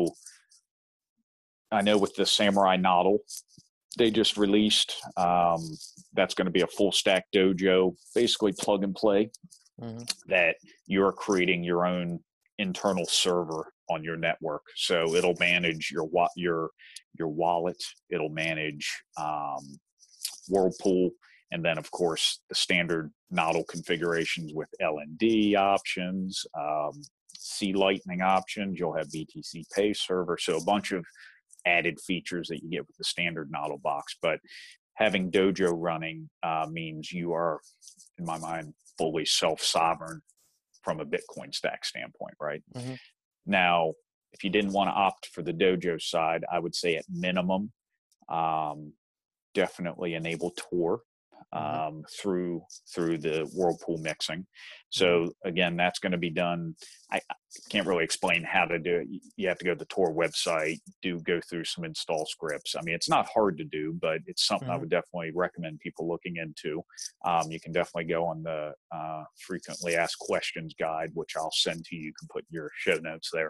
I know with the Samurai Nodl, they just released, um, that's going to be a full stack Dojo, basically plug and play. Mm-hmm. That you're creating your own internal server on your network, so it'll manage your wa- your your wallet. It'll manage um, Whirlpool, and then of course the standard Nodl configurations with L N D options, um, C Lightning options. You'll have B T C Pay server, so a bunch of added features that you get with the standard Nodl box. But having Dojo running uh, means you are, in my mind, fully self-sovereign from a Bitcoin stack standpoint, right? Mm-hmm. Now, if you didn't want to opt for the Dojo side, I would say at minimum, um, definitely enable Tor um, mm-hmm. through through the Whirlpool mixing. So again, that's going to be done. I, I can't really explain how to do it. You have to go to the Tor website, do go through some install scripts. I mean, it's not hard to do, but it's something mm-hmm. I would definitely recommend people looking into. Um, you can definitely go on the uh, frequently asked questions guide, which I'll send to you. You can put your show notes there.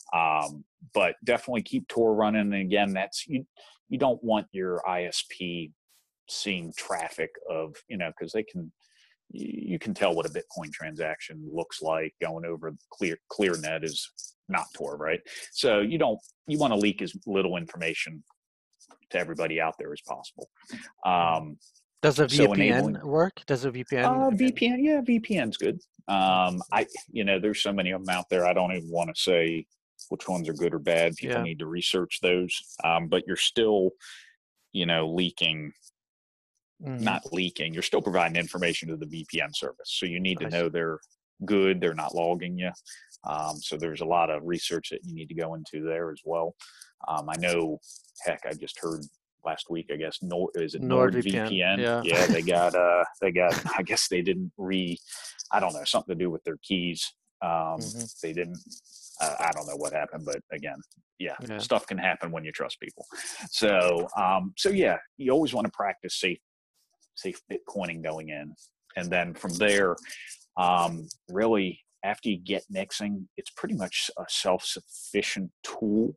Um, but definitely keep Tor running. And again, that's you. You don't want your I S P seeing traffic of, you know, because they can, you can tell what a Bitcoin transaction looks like going over clear ClearNet is not Tor, right? So you don't, you want to leak as little information to everybody out there as possible. Um, Does a V P N so enabling, work? Does a V P N? Uh, V P N, yeah, V P N's good. Um, I, you know, there's so many of them out there. I don't even want to say which ones are good or bad. People yeah. need to research those. Um, but you're still, you know, leaking. Mm-hmm. Not leaking, you're still providing information to the V P N service. So you need to know they're good, they're not logging you. Um, so there's a lot of research that you need to go into there as well. Um, I know, heck, I just heard last week, I guess, Nord, is it NordVPN? NordVPN? Yeah. yeah, they got, uh, they got, I guess they didn't re, I don't know, something to do with their keys. Um, mm-hmm. They didn't, uh, I don't know what happened, but again, yeah, yeah, stuff can happen when you trust people. So, um, so yeah, you always want to practice safe safe Bitcoining going in. And then from there, um, really, after you get mixing, it's pretty much a self-sufficient tool.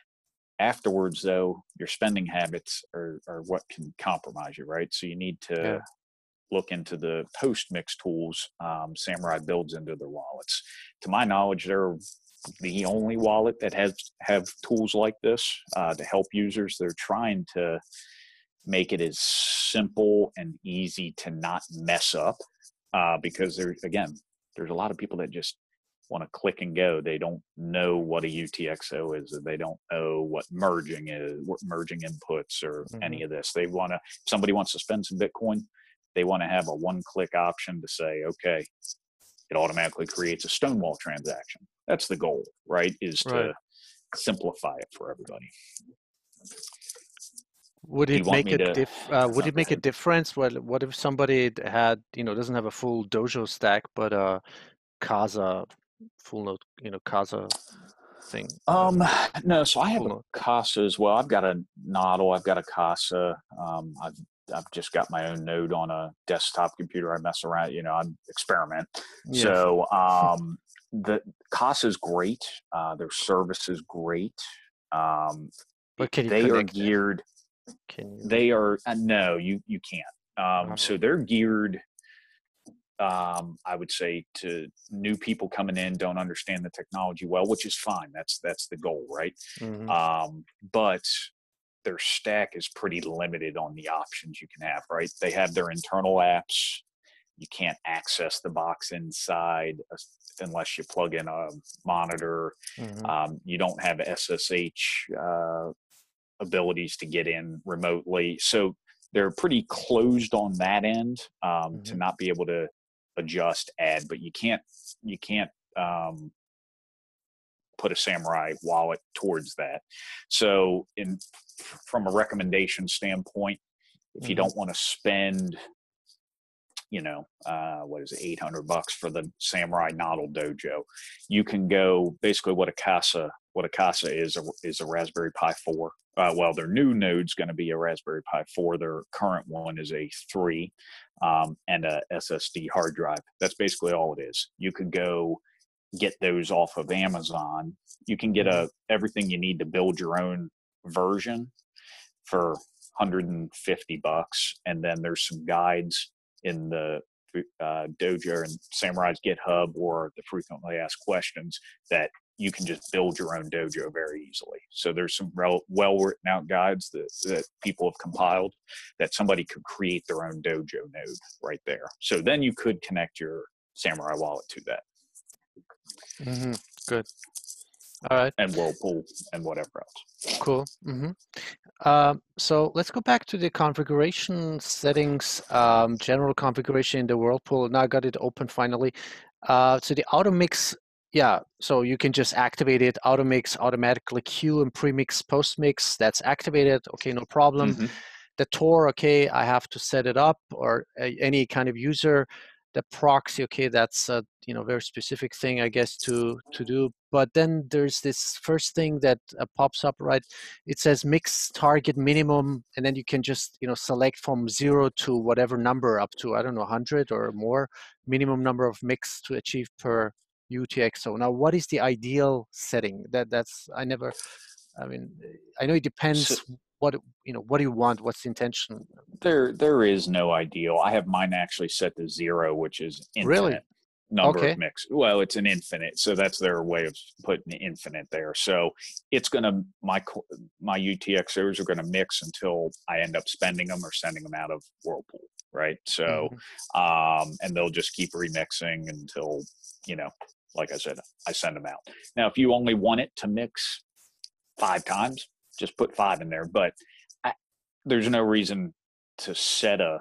Afterwards, though, your spending habits are, are what can compromise you, right? So you need to yeah. look into the post-mix tools um, Samurai builds into their wallets. To my knowledge, they're the only wallet that has have tools like this uh, to help users. They're trying to make it as simple and easy to not mess up uh, because there's, again, there's a lot of people that just want to click and go. They don't know what a U T X O is. They don't know what merging is, what merging inputs or mm-hmm. any of this. They want to, if somebody wants to spend some Bitcoin, they want to have a one-click option to say, okay, it automatically creates a Stonewall transaction. That's the goal, right? Is right. to simplify it for everybody. Would it make a to, dif- uh, Would it make a difference? Well, what if somebody had, you know, doesn't have a full Dojo stack, but a Casa full node, you know, Casa thing? Um, no. So I have a Casa as well. I've got a Nodl. I've got a Casa. Um, I've I've just got my own node on a desktop computer. I mess around, you know, I experiment. Yes. So um, the Casa is great. Uh, their service is great. Um, but can you they are geared. Them? Can you? They are uh, no, you you can't. Um, oh. So they're geared, um, I would say, to new people coming in, don't understand the technology well, which is fine. That's that's the goal, right? Mm-hmm. Um, but their stack is pretty limited on the options you can have. Right? They have their internal apps. you can't access the box inside unless you plug in a monitor. Mm-hmm. Um, you don't have S S H uh, abilities to get in remotely. So they're pretty closed on that end um, Mm-hmm. to not be able to adjust, add, but you can't, you can't um, put a Samurai wallet towards that. So in, from a recommendation standpoint, if you Mm-hmm. don't want to spend, you know, uh, what is it, eight hundred bucks for the Samurai Noddle Dojo, you can go basically what a Casa, what a Casa is, a, is a Raspberry Pi four. Uh, well, their new node's going to be a Raspberry Pi four. Their current one is a three um, and a S S D hard drive. That's basically all it is. You could go get those off of Amazon. You can get a everything you need to build your own version for one hundred fifty bucks, and then there's some guides in the uh, Dojo and Samurai's GitHub or the frequently asked questions that you can just build your own dojo very easily. So there's some well written out guides that, that people have compiled that somebody could create their own dojo node right there. So then you could connect your Samurai wallet to that. Mm-hmm. Good. All right. And Whirlpool and whatever else. Cool. Mm-hmm. Um, so let's go back to the configuration settings, um, general configuration in the Whirlpool. Now I got it open finally. Uh, so the auto mix, yeah, so you can just activate it, auto mix, automatically queue and premix, post mix, that's activated. Okay, no problem. Mm-hmm. The Tor, okay, I have to set it up, or uh, any kind of user. The proxy, okay, that's a you know very specific thing, I guess, to to do. But then there's this first thing that uh, pops up, right? It says mix target minimum, and then you can just you know select from zero to whatever number up to, I don't know, one hundred or more minimum number of mix to achieve per U T X O. Now, what is the ideal setting? That that's I never. I mean, I know it depends. So, what you know, what do you want? What's the intention? There, there is no ideal. I have mine actually set to zero, which is infinite Really? number Okay. of mix. Well, it's an infinite, so that's their way of putting infinite there. So it's gonna my my U T X Os are gonna mix until I end up spending them or sending them out of Whirlpool, right? So, Mm-hmm. um, and they'll just keep remixing until you know, like I said, I send them out. Now, if you only want it to mix five times, just put five in there. But I, there's no reason to set a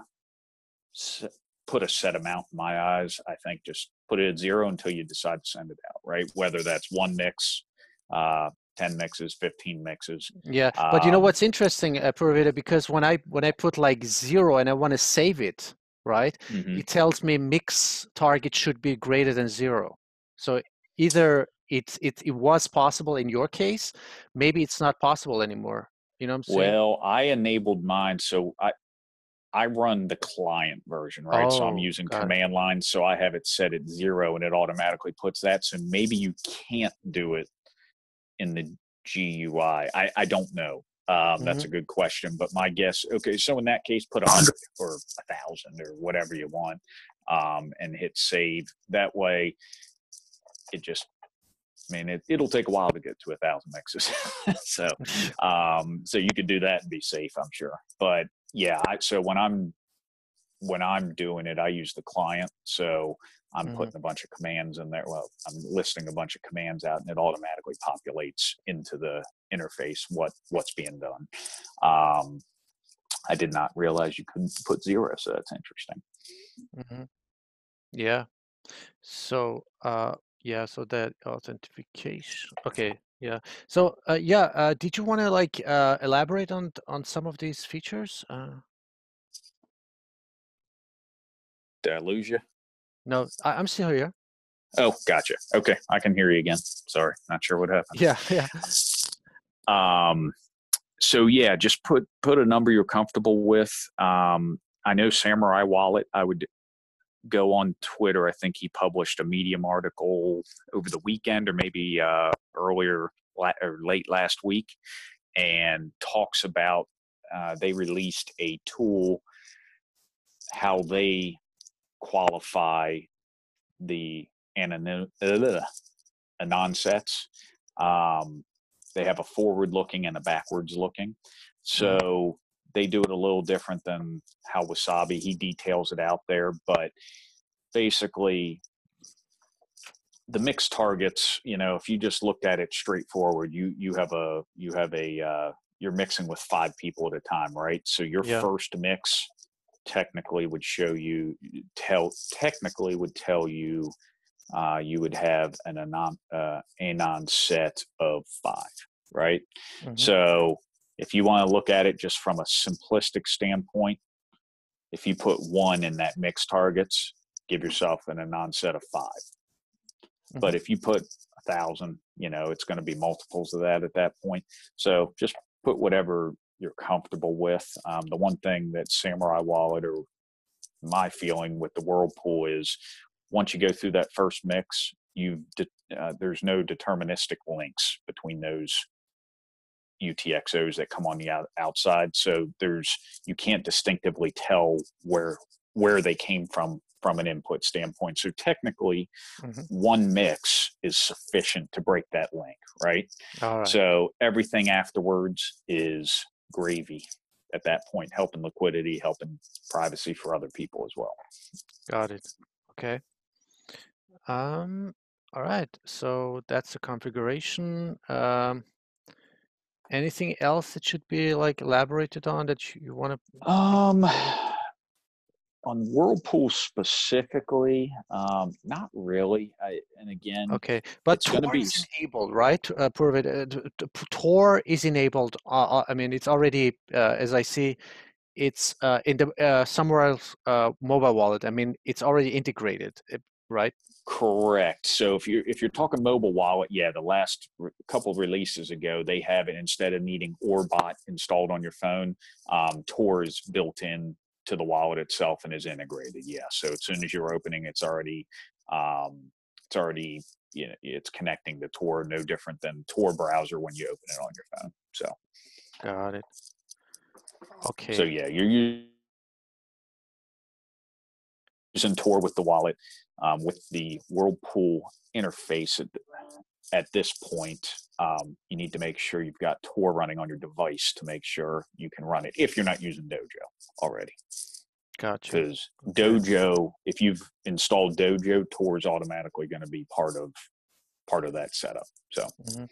put a set amount in my eyes. I think just put it at zero until you decide to send it out, right? Whether that's one mix, uh, ten mixes, fifteen mixes. Yeah, but you know Um, what's interesting, uh, Purvita, because when I when I put like zero and I want to save it, right? mhm. It tells me mix target should be greater than zero. So either it it it was possible in your case, maybe it's not possible anymore. You know what I'm saying? Well, I enabled mine, so I I run the client version, right? So I'm Oh, using got it. command line, so I have it set at zero, and it automatically puts that. So maybe you can't do it in the G U I. I, I don't know. Um, Mm-hmm. That's a good question, but my guess. Okay, so in that case, put a hundred or a thousand or whatever you want, um, and hit save. That way, it just. I mean, it, it'll take a while to get to a thousand mixes, so um, so you could do that and be safe, I'm sure. But yeah, I, so when I'm when I'm doing it, I use the client, so I'm Mm-hmm. putting a bunch of commands in there. Well, I'm listing a bunch of commands out, and it automatically populates into the interface what what's being done. Um, I did not realize you couldn't put zero, so that's interesting. Mm-hmm. Yeah. So uh yeah, so that authentication. Okay, yeah. So uh yeah, uh did you want to like uh elaborate on on some of these features? Uh Did I lose you? no, I, I'm still here. Oh, gotcha. Okay, I can hear you again. Sorry, not sure what happened. Yeah, yeah. Um, so yeah, just put put a number you're comfortable with. Um, I know Samurai Wallet. I would go on Twitter. I think he published a Medium article over the weekend, or maybe uh, earlier la- or late last week, and talks about uh, they released a tool how they qualify the anon uh, anon sets. Um, they have a forward looking and a backwards looking. So mm. they do it a little different than how Wasabi, he details it out there, but basically the mixed targets, you know, if you just looked at it straightforward, you you have a you have a uh, you're mixing with five people at a time, right? So your Yeah. first mix technically would show you tell technically would tell you uh, you would have an anon uh, anon set of five, right? Mm-hmm. So if you want to look at it just from a simplistic standpoint, if you put one in that mixed targets, give yourself an anon set of five. Mm-hmm. But if you put a thousand, you know, it's going to be multiples of that at that point. So just put whatever you're comfortable with. Um, the one thing that Samurai Wallet, or my feeling with the Whirlpool, is once you go through that first mix, you uh, there's no deterministic links between those U T X Os that come on the out, outside. So there's you can't distinctively tell where where they came from from an input standpoint. So technically, mm-hmm. one mix is sufficient to break that link, right? All right. So everything afterwards is gravy at that point, helping liquidity, helping privacy for other people as well. Got it. Okay. Um, all right. So that's the configuration. Um, anything else that should be like elaborated on that you, you want to? Um, on Whirlpool specifically, um, not really. I, and again, okay, but it's going to be enabled, right? Uh, Tor is enabled. Uh, I mean, it's already, uh, as I see, it's uh, in the uh, Samourai uh, mobile wallet. I mean, it's already integrated, right? Correct. So if you're if you're talking mobile wallet, yeah, the last re- couple of releases ago, they have it, instead of needing Orbot installed on your phone, um, Tor is built in to the wallet itself and is integrated. Yeah. So as soon as you're opening, it's already um, it's already you know it's connecting to Tor, no different than Tor browser when you open it on your phone. So got it. Okay. So yeah, you're using Tor with the wallet. Um, with the Whirlpool interface at, at this point, um, you need to make sure you've got Tor running on your device to make sure you can run it if you're not using Dojo already. Gotcha. Because okay. Dojo, if you've installed Dojo, Tor is automatically going to be part of part of that setup. So,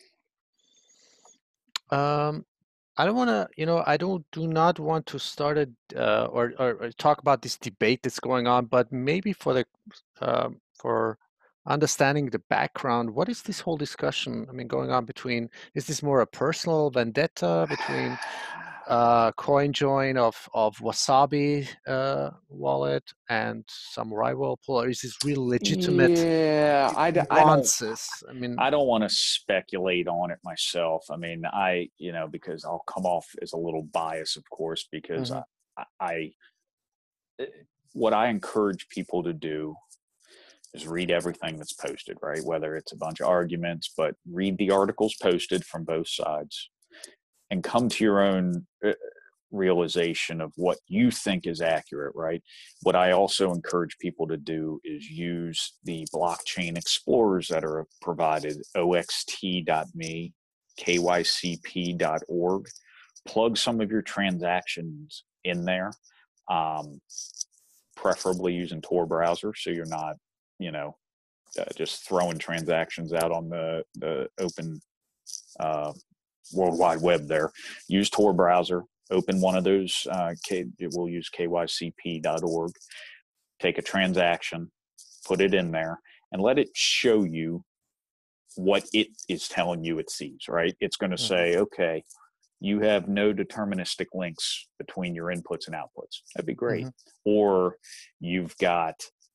mm-hmm. um, I don't want to, you know, I don't do not want to start a uh, or, or or talk about this debate that's going on, but maybe for the uh, for understanding the background, what is this whole discussion? I mean, going on between, is this more a personal vendetta between uh, CoinJoin of of Wasabi uh, wallet and Samurai Whirlpool, or is this real legitimate? Yeah, I, nuances? I don't. I mean, I don't want to speculate on it myself. I mean, I you know because I'll come off as a little biased, of course, because mm-hmm. I, I what I encourage people to do is read everything that's posted, right? Whether it's a bunch of arguments, but read the articles posted from both sides and come to your own realization of what you think is accurate, right? What I also encourage people to do is use the blockchain explorers that are provided, O X T dot me, K Y C P dot org. Plug some of your transactions in there, um, preferably using Tor browser, so you're not you know, uh, just throwing transactions out on the, the open uh, World Wide Web there. Use Tor browser, open one of those, uh, K, we'll use K Y C P dot org, take a transaction, put it in there, and let it show you what it is telling you it sees, right? It's going to mm-hmm. say, okay, you have no deterministic links between your inputs and outputs. That'd be great. Mm-hmm. Or you've got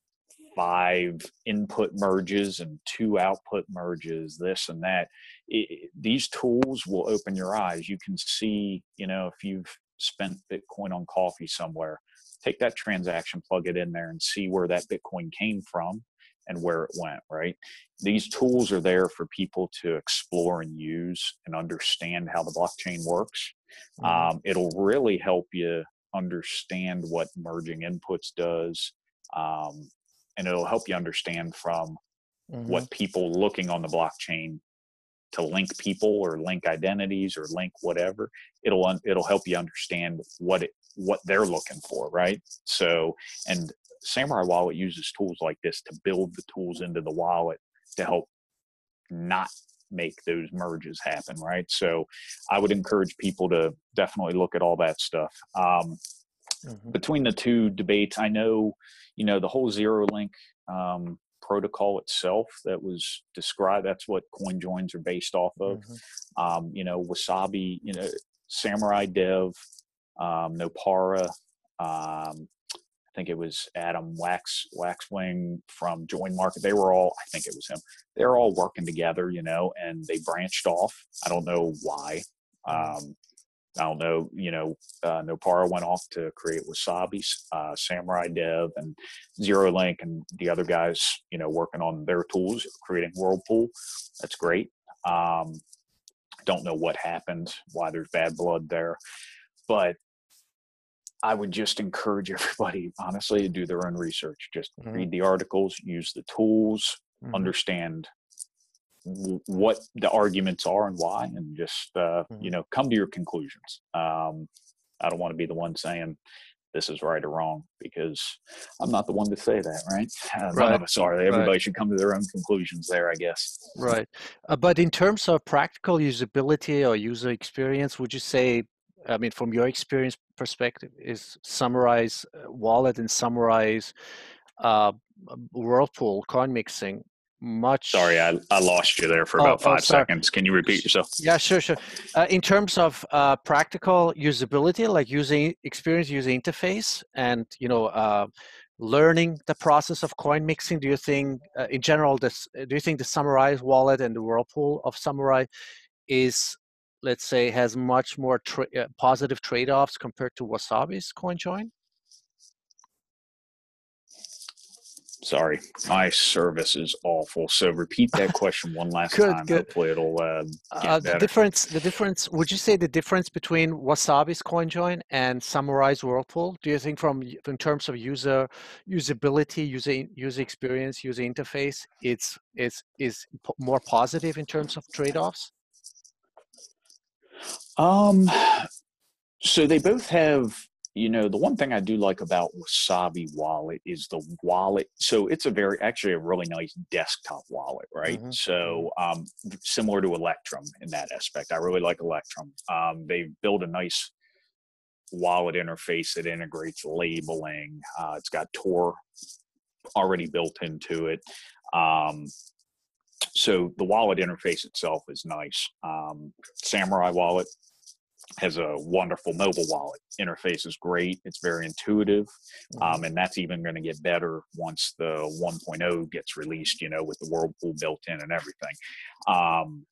five input merges and two output merges, this and that. It, these tools will open your eyes. You can see, you know, if you've spent Bitcoin on coffee somewhere, take that transaction, plug it in there and see where that Bitcoin came from and where it went, right? These tools are there for people to explore and use and understand how the blockchain works. Mm-hmm. Um, it'll really help you understand what merging inputs does. Um, And it'll help you understand from mm-hmm. what people looking on the blockchain to link people or link identities or link whatever. It'll it'll help you understand what it what they're looking for, right? So, and Samurai Wallet uses tools like this to build the tools into the wallet to help not make those merges happen, right? So I would encourage people to definitely look at all that stuff. Um, mm-hmm. Between the two debates, I know, you know, the whole zero link um, protocol itself that was described, that's what CoinJoins are based off of. Mm-hmm. Um, you know, Wasabi, you know, Samurai Dev, um, Nopara, um, I think it was Adam Wax Waxwing from Join Market. They were all, I think it was him. They were all working together, you know, and they branched off. I don't know why. Um, I don't know, you know, uh, Nopara went off to create Wasabi, uh, Samurai Dev, and Zero Link, and the other guys, you know, working on their tools, creating Whirlpool. That's great. Um, don't know what happened, why there's bad blood there, but I would just encourage everybody, honestly, to do their own research. Just mm-hmm. read the articles, use the tools, mm-hmm. understand w- what the arguments are and why, and just, uh, mm-hmm. you know, come to your conclusions. Um, I don't want to be the one saying this is right or wrong, because I'm not the one to say that, right? Uh, right. None of us are. Everybody right. should come to their own conclusions there, I guess. Right. Uh, but in terms of practical usability or user experience, would you say, I mean, from your experience perspective, is Samurai's wallet and Samurai's uh, Whirlpool coin mixing much? Sorry, I, I lost you there for about oh, five oh, seconds. Can you repeat yourself? Yeah, sure, sure. Uh, in terms of uh, practical usability, like using experience, user interface, and you know, uh, learning the process of coin mixing, do you think, uh, in general, this do you think the Samurai wallet and the Whirlpool of Samurai is, let's say, has much more tra- uh, positive trade-offs compared to Wasabi's CoinJoin? Sorry, my service is awful. So repeat that question one last good, time. Good. Hopefully it'll uh, get uh, better. The difference, the difference, would you say the difference between Wasabi's CoinJoin and Samurai's Whirlpool? Do you think from, in terms of user usability, user user experience, user interface, it's, it's is more positive in terms of trade-offs? Um, so they both have, you know, the one thing I do like about Wasabi wallet is the wallet. So it's a very, actually a really nice desktop wallet, right? Mm-hmm. So um, similar to Electrum in that aspect. I really like Electrum. Um, they built a nice wallet interface that integrates labeling. Uh, it's got Tor already built into it. Um, so the wallet interface itself is nice. Um, Samurai wallet has a wonderful mobile wallet. Interface is great. It's very intuitive. Um, and that's even going to get better once the one point oh gets released, you know, with the Whirlpool built in and everything. Um,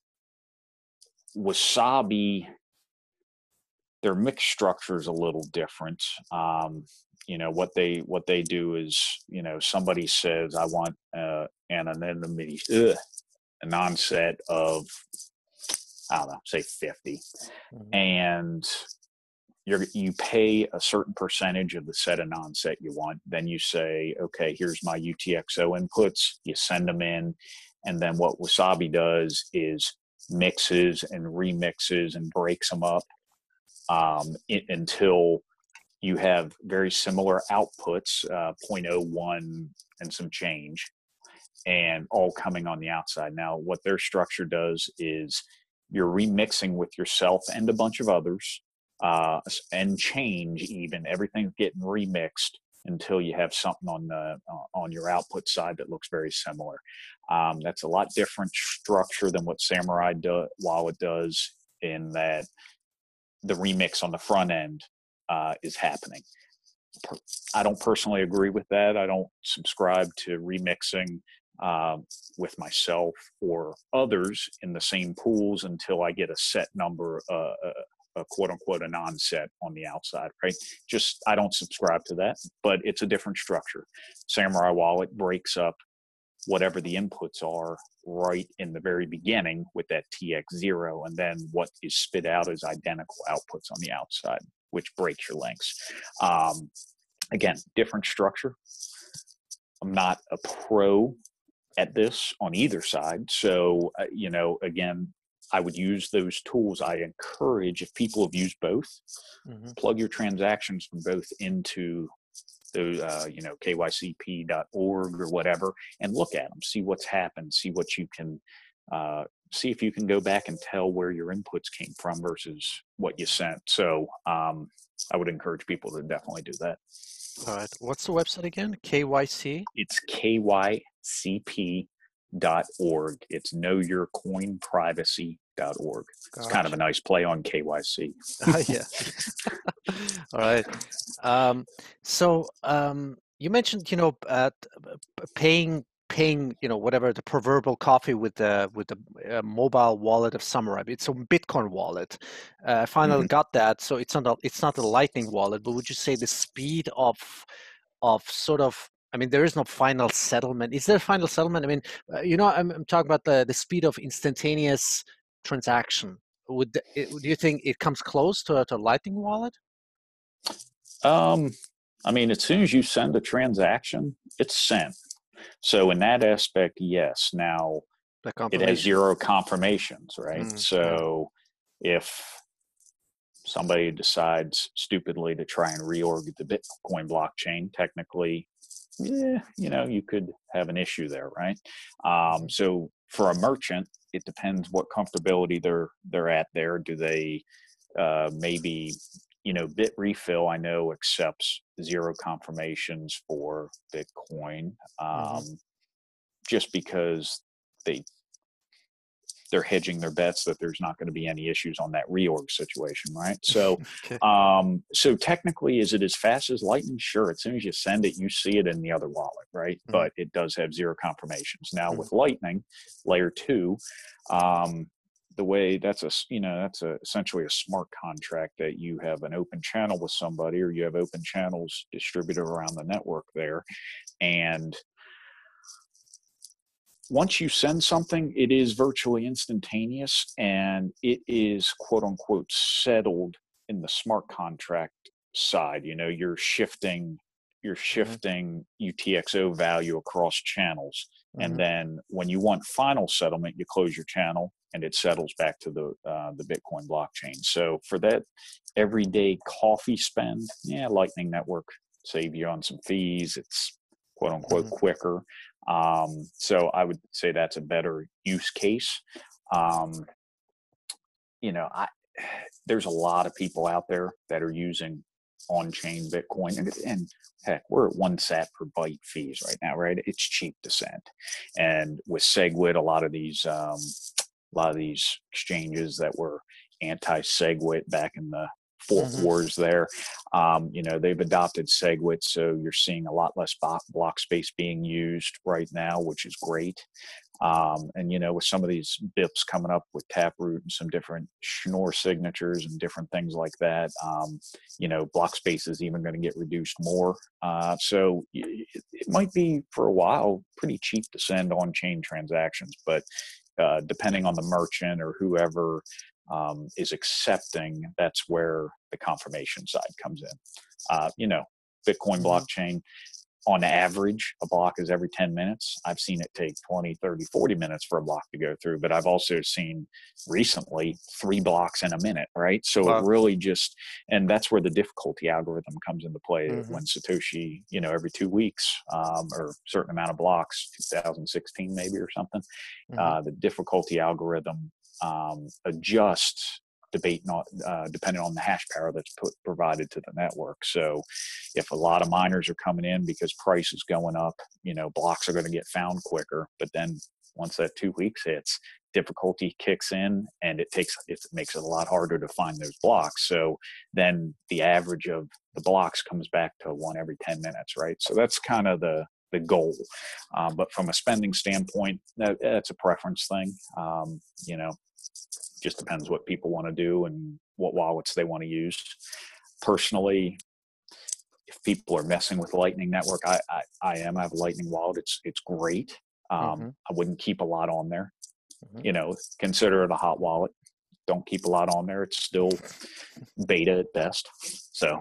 Wasabi, their mix structure is a little different. Um, you know, what they, what they do is, you know, somebody says, I want uh, anonymity, ugh, a non-set of, I don't know, say fifty, mm-hmm. and you're, you pay a certain percentage of the set of non-set you want. Then you say, okay, here's my U T X O inputs. You send them in. And then what Wasabi does is mixes and remixes and breaks them up um, it, until you have very similar outputs, uh, zero point zero one and some change, and all coming on the outside. Now, what their structure does is you're remixing with yourself and a bunch of others, uh, and change even. Everything's getting remixed until you have something on the uh, on your output side that looks very similar. Um, that's a lot different structure than what Samurai do, Wallet does, in that the remix on the front end uh, is happening. I don't personally agree with that. I don't subscribe to remixing Uh, with myself or others in the same pools until I get a set number, uh, a, a quote unquote, a non-set on the outside, right? Just, I don't subscribe to that, but it's a different structure. Samurai Wallet breaks up whatever the inputs are right in the very beginning with that T X zero, and then what is spit out is identical outputs on the outside, which breaks your links. Um, again, different structure. I'm not a pro at this on either side. So, uh, you know, again, I would use those tools. I encourage, if people have used both, mm-hmm. plug your transactions from both into those, uh, you know, K Y C P dot org or whatever, and look at them, see what's happened, see what you can, uh, see if you can go back and tell where your inputs came from versus what you sent. So um, I would encourage people to definitely do that. All right. What's the website again? K Y C? It's K Y C P dot org. It's know your coin privacy dot org. It's Gotcha. kind of a nice play on K Y C. Uh, yeah. All right. Um, so um, you mentioned, you know, uh, paying, paying, you know, whatever the proverbial coffee with the with the uh, mobile wallet of Samurai. It's a Bitcoin wallet. Uh, I finally Mm-hmm. got that. So it's not a, it's not a Lightning wallet, but would you say the speed of of sort of, I mean, there is no final settlement. Is there a final settlement? I mean, uh, you know, I'm, I'm talking about the, the speed of instantaneous transaction. Would the, it, do you think it comes close to a, to a Lightning wallet? Um, I mean, as soon as you send a transaction, it's sent. So in that aspect, yes. Now, it has zero confirmations, right? Mm, so yeah. If somebody decides stupidly to try and reorg the Bitcoin blockchain, technically, yeah, you know, you could have an issue there, right? Um, so for a merchant, it depends what comfortability they're they're at there. Do they uh, maybe, you know, Bitrefill, I know, accepts zero confirmations for Bitcoin, um, mm-hmm. just because they they're hedging their bets that there's not going to be any issues on that reorg situation, right? So, okay. um, so technically, is it as fast as Lightning? Sure. As soon as you send it, you see it in the other wallet, right? Mm-hmm. But it does have zero confirmations. Now mm-hmm. with Lightning, layer two, um, the way that's a, you know, that's a, essentially a smart contract that you have an open channel with somebody, or you have open channels distributed around the network there. And once you send something, it is virtually instantaneous, and it is quote unquote settled in the smart contract side. You know, you're shifting, you're shifting mm-hmm. U T X O value across channels. Mm-hmm. And then when you want final settlement, you close your channel and it settles back to the, uh, the Bitcoin blockchain. So for that everyday coffee spend, yeah, Lightning Network save you on some fees. It's quote unquote mm-hmm. quicker. Um, so I would say that's a better use case. Um, you know, I, there's a lot of people out there that are using on-chain Bitcoin, and, and heck, we're at one sat per byte fees right now, right? It's cheap to send. And with SegWit, a lot of these, um, a lot of these exchanges that were anti-SegWit back in the Fort mm-hmm. Wars there, um, you know, they've adopted SegWit, so you're seeing a lot less block space being used right now, which is great. Um, and, you know, with some of these B I Ps coming up with Taproot and some different Schnorr signatures and different things like that, um, you know, block space is even going to get reduced more. Uh, so it, it might be for a while pretty cheap to send on-chain transactions, but uh, depending on the merchant or whoever um, is accepting, that's where the confirmation side comes in. Uh, you know, Bitcoin mm-hmm. blockchain, on average, a block is every ten minutes. I've seen it take twenty, thirty, forty minutes for a block to go through, but I've also seen recently three blocks in a minute, right? So wow. it really just, and that's where the difficulty algorithm comes into play mm-hmm. when Satoshi, you know, every two weeks um, or a certain amount of blocks, two thousand sixteen maybe or something, mm-hmm. uh, the difficulty algorithm um, adjusts debate not uh, depending on the hash power that's put provided to the network. So if a lot of miners are coming in because price is going up, you know, blocks are going to get found quicker. But then once that two weeks hits, difficulty kicks in, and it takes it makes it a lot harder to find those blocks. So then the average of the blocks comes back to one every ten minutes, right? So that's kind of the the goal. Um, but from a spending standpoint, that, that's a preference thing. Um, you know, just depends what people want to do and what wallets they want to use. Personally, if people are messing with Lightning Network, I I, I am. I have a Lightning wallet. It's it's great. Um, mm-hmm. I wouldn't keep a lot on there. Mm-hmm. You know, consider it a hot wallet. Don't keep a lot on there. It's still beta at best. So,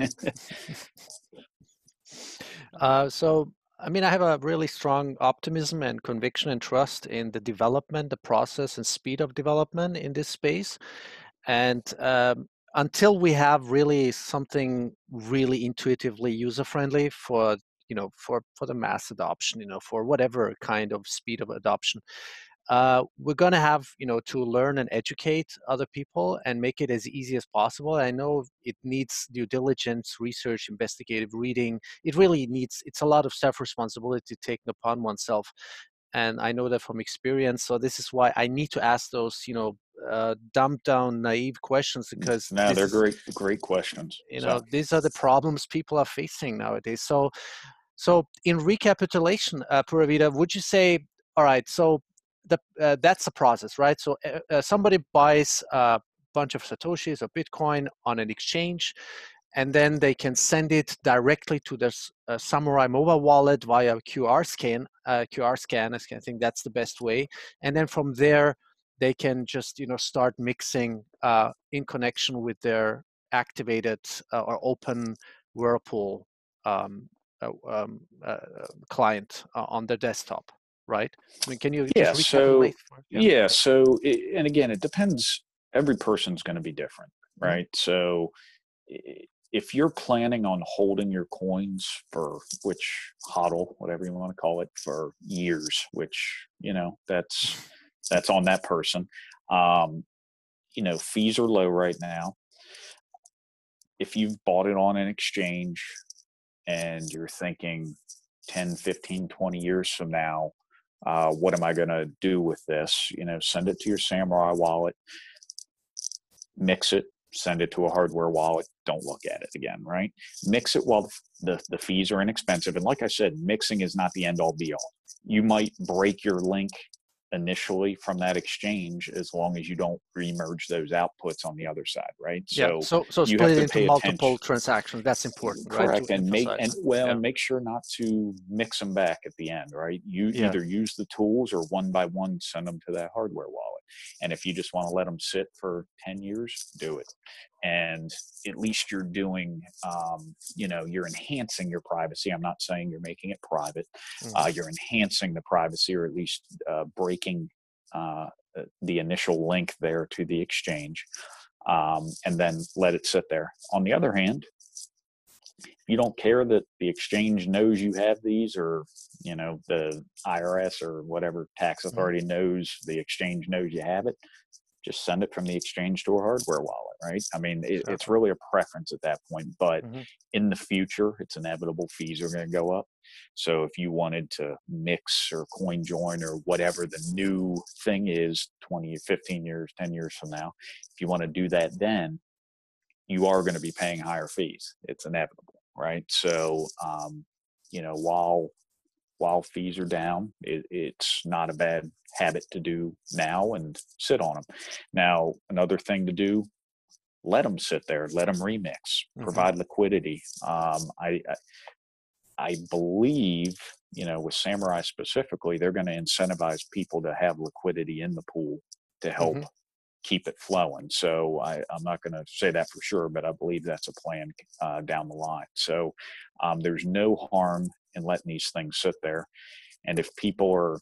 uh, so. I mean, I have a really strong optimism and conviction and trust in the development, the process and speed of development in this space. And um, until we have really something really intuitively user-friendly for, you know, for, for the mass adoption, you know, for whatever kind of speed of adoption, uh, we're going to have, you know, to learn and educate other people and make it as easy as possible. I know it needs due diligence, research, investigative reading. It really needs, it's a lot of self-responsibility taken upon oneself. And I know that from experience. So this is why I need to ask those, you know, uh, dumbed down, naive questions, because No, this they're is, great, great questions. you know, So these are the problems people are facing nowadays. So, so in recapitulation, uh, Pura Vida, would you say, all right, so the uh, that's the process, right? So uh, uh, somebody buys a bunch of Satoshis or Bitcoin on an exchange, and then they can send it directly to their uh, Samurai mobile wallet via Q R scan. Uh, Q R scan, I think that's the best way. And then from there, they can just, you know, start mixing uh, in connection with their activated uh, or open Whirlpool um, uh, um, uh, client uh, on their desktop, right? I mean, can you yeah, just so recapitulate? For, yeah. yeah, so it, and again, it depends. Every person's going to be different, right? Mm-hmm. So if you're planning on holding your coins for which hodl, whatever you want to call it, for years, which, you know, that's that's on that person. Um, you know, fees are low right now. If you've bought it on an exchange and you're thinking ten, fifteen, twenty years from now, uh, what am I going to do with this? You know, send it to your Samurai wallet, mix it, send it to a hardware wallet, don't look at it again, right? Mix it while the, the fees are inexpensive. And like I said, mixing is not the end all be all. You might break your link initially from that exchange as long as you don't remerge those outputs on the other side, right? Yeah, So so so you split have it to into pay multiple attention. transactions. That's important, right? Correct. To And make emphasize. and well, Yeah. and make sure not to mix them back at the end, right? You Yeah. either use the tools or one by one send them to that hardware wallet. And if you just want to let them sit for ten years, do it. And at least you're doing, um, you know, you're enhancing your privacy. I'm not saying you're making it private. Mm-hmm. Uh, you're enhancing the privacy, or at least uh, breaking uh, the initial link there to the exchange, um, and then let it sit there. On the other hand, you don't care that the exchange knows you have these, or, you know, the I R S or whatever tax authority mm-hmm. knows the exchange knows you have it, just send it from the exchange to a hardware wallet, right? I mean, it, Sure. it's really a preference at that point, but mm-hmm. in the future, it's inevitable fees are going to go up. So if you wanted to mix or coin join or whatever the new thing is twenty, fifteen years, ten years from now, if you want to do that, then you are going to be paying higher fees. It's inevitable, right? So, um, you know, while while fees are down, it, it's not a bad habit to do now and sit on them. Now, another thing to do, let them sit there, let them remix, mm-hmm. provide liquidity. Um, I, I I believe, you know, with Samurai specifically, they're going to incentivize people to have liquidity in the pool to help mm-hmm. keep it flowing. So I, I'm not going to say that for sure, but I believe that's a plan uh, down the line. So um, there's no harm in letting these things sit there. And if people are,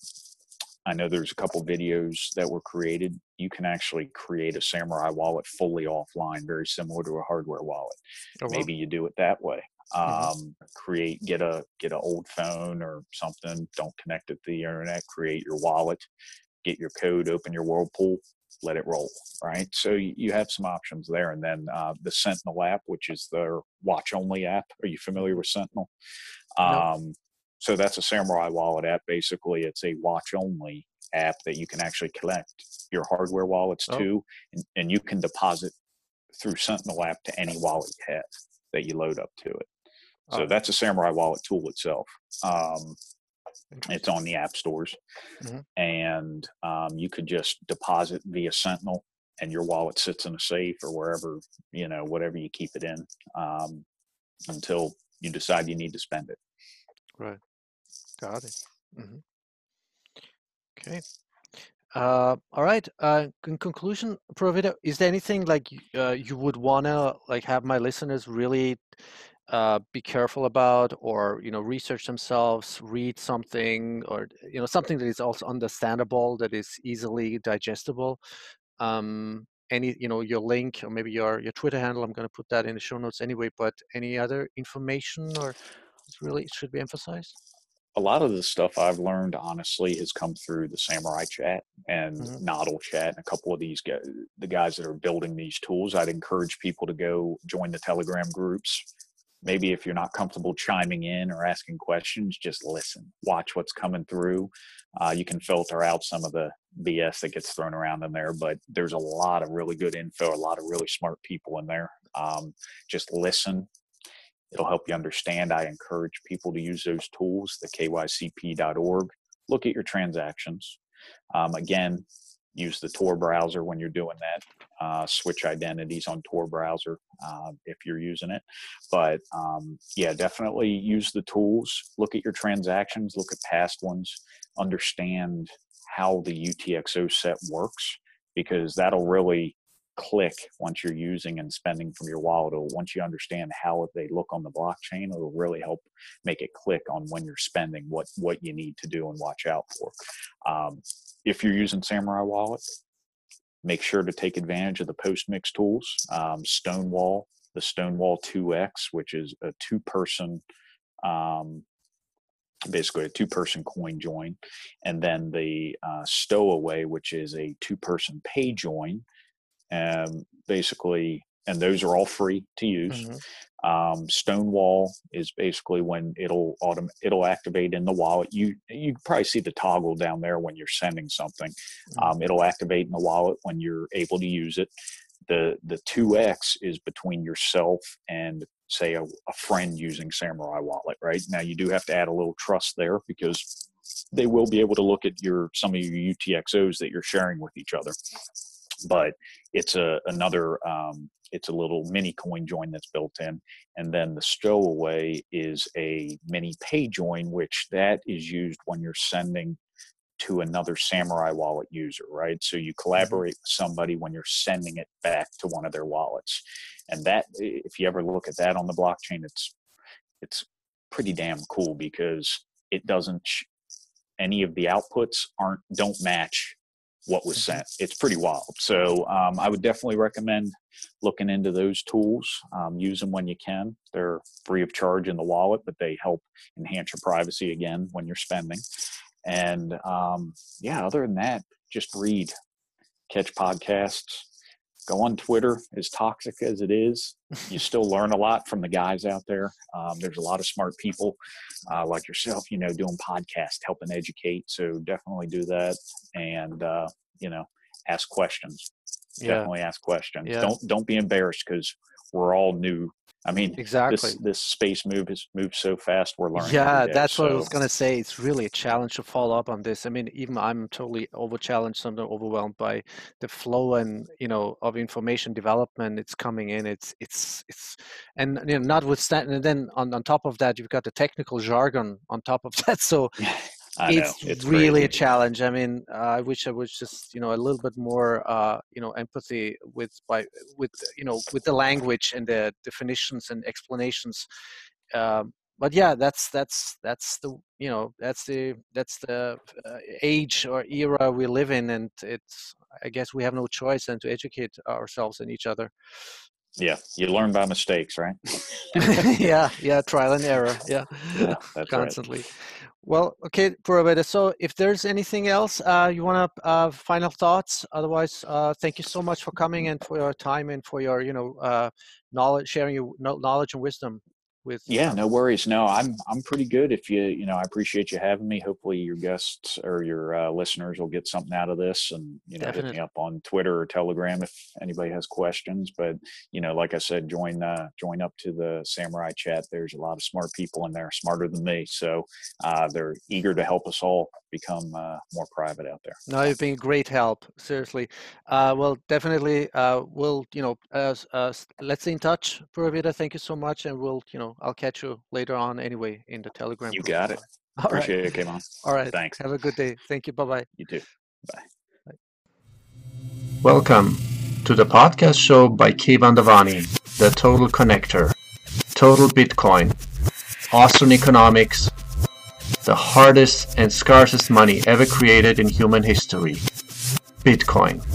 I know there's a couple videos that were created. You can actually create a Samurai wallet fully offline, very similar to a hardware wallet. Oh, wow. Maybe you do it that way. Um, mm-hmm. Create, get a get an old phone or something. Don't connect it to the internet. Create your wallet. Get your code. Open your Whirlpool. Let it roll, right? So you have some options there. And then uh, the Sentinel app, which is their watch-only app. Are you familiar with Sentinel? Um, no. So that's a Samurai wallet app. Basically, it's a watch-only app that you can actually connect your hardware wallets oh. to, and, and you can deposit through Sentinel app to any wallet you have that you load up to it. So oh. that's a Samurai wallet tool itself. Um, It's on the app stores, mm-hmm. and um, you could just deposit via Sentinel, and your wallet sits in a safe or wherever, you know, whatever you keep it in, um, until you decide you need to spend it. Right. Got it. Mm-hmm. Okay. Uh, all right. Uh, in conclusion, Pura Vida, is there anything like uh, you would wanna like have my listeners really uh, be careful about, or you know, research themselves, read something, or you know, something that is also understandable, that is easily digestible? Um, any, you know, your link or maybe your your Twitter handle. I'm going to put that in the show notes anyway. But any other information, or it's really it should be emphasized? A lot of the stuff I've learned, honestly, has come through the Samurai Chat and Mm-hmm. Nodl Chat, and a couple of these guys, the guys that are building these tools. I'd encourage people to go join the Telegram groups. Maybe if you're not comfortable chiming in or asking questions, just listen, watch what's coming through. Uh, you can filter out some of the B S that gets thrown around in there, but there's a lot of really good info, a lot of really smart people in there. Um, just listen. It'll help you understand. I encourage people to use those tools, the K Y C P dot org. Look at your transactions. Um, again, use the Tor browser when you're doing that. Uh, switch identities on Tor browser uh, if you're using it. But um, yeah, definitely use the tools. Look at your transactions. Look at past ones. Understand how the U T X O set works, because that'll really click once you're using and spending from your wallet. Or once you understand how they look on the blockchain, it'll really help make it click on when you're spending, what what you need to do and watch out for. Um, if you're using Samurai Wallet, make sure to take advantage of the post-mix tools. Um, Stonewall, the Stonewall two X, which is a two-person, um, basically a two-person coin join, and then the uh, Stowaway, which is a two-person pay join. Um, basically, and those are all free to use. Mm-hmm. Um, Stonewall is basically when it'll autom- it'll activate in the wallet. You you probably see the toggle down there when you're sending something. Um, it'll activate in the wallet when you're able to use it. The the two X is between yourself and, say, a, a friend using Samurai Wallet. Right now, you do have to add a little trust there, because they will be able to look at your some of your U T X Os that you're sharing with each other. But it's a another um, it's a little mini coin join that's built in. And then the Stowaway is a mini pay join, which that is used when you're sending to another Samurai Wallet user, right? So you collaborate with somebody when you're sending it back to one of their wallets. And that, if you ever look at that on the blockchain, it's it's pretty damn cool, because it doesn't any of the outputs aren't don't match what was sent. It's pretty wild. So um, I would definitely recommend looking into those tools. Um, use them when you can. They're free of charge in the wallet, but they help enhance your privacy again when you're spending. And um, yeah, other than that, just read, catch podcasts, go on Twitter. As toxic as it is, you still learn a lot from the guys out there. Um, there's a lot of smart people uh, like yourself, you know, doing podcasts, helping educate. So definitely do that. And, uh, you know, ask questions. Yeah. Definitely ask questions. Yeah. Don't, don't be embarrassed, because we're all new. I mean, exactly. this, this space move has moved so fast. We're learning. Yeah, every day, that's what so. I was going to say. It's really a challenge to follow up on this. I mean, even I'm totally over challenged, sometimes overwhelmed by the flow and, you know, of information development. It's coming in. It's, it's, it's, and, you know, notwithstanding, and then on, on top of that, you've got the technical jargon on top of that. So I know. it's, It's really crazy. a challenge. I mean, uh, I wish I was just, you know, a little bit more, uh, you know, empathy with, by, with, you know, with the language and the definitions and explanations. Um, but yeah, that's that's that's the you know that's the that's the uh, age or era we live in, and it's I guess we have no choice than to educate ourselves and each other. Yeah, you learn by mistakes, right? yeah, yeah, trial and error. Yeah, yeah that's constantly. Right. Well, okay, Purabheda. So, if there's anything else uh, you want to uh, final thoughts, otherwise, uh, thank you so much for coming and for your time and for your you know uh, knowledge, sharing your knowledge and wisdom. With, yeah, um, no worries. No, I'm I'm pretty good. If you you know, I appreciate you having me. Hopefully, your guests or your uh, listeners will get something out of this, and you know, Definitely. hit me up on Twitter or Telegram if anybody has questions. But you know, like I said, join uh, join up to the Samurai Chat. There's a lot of smart people in there, smarter than me. So uh, they're eager to help us all become uh, more private out there. No, you've been great help. Seriously. Uh, well, definitely. Uh, we'll you know uh, uh, let's stay in touch, Purabheda. Thank you so much, and we'll you know. I'll catch you later on anyway in the Telegram You group. got it. All Appreciate right. it, Kevon. All right. Thanks. Have a good day. Thank you. Bye-bye. You too. Bye. Bye. Welcome to the podcast show by Keyvan Dehvani, the Total Connector, Total Bitcoin, Austrian economics, the hardest and scarcest money ever created in human history, Bitcoin.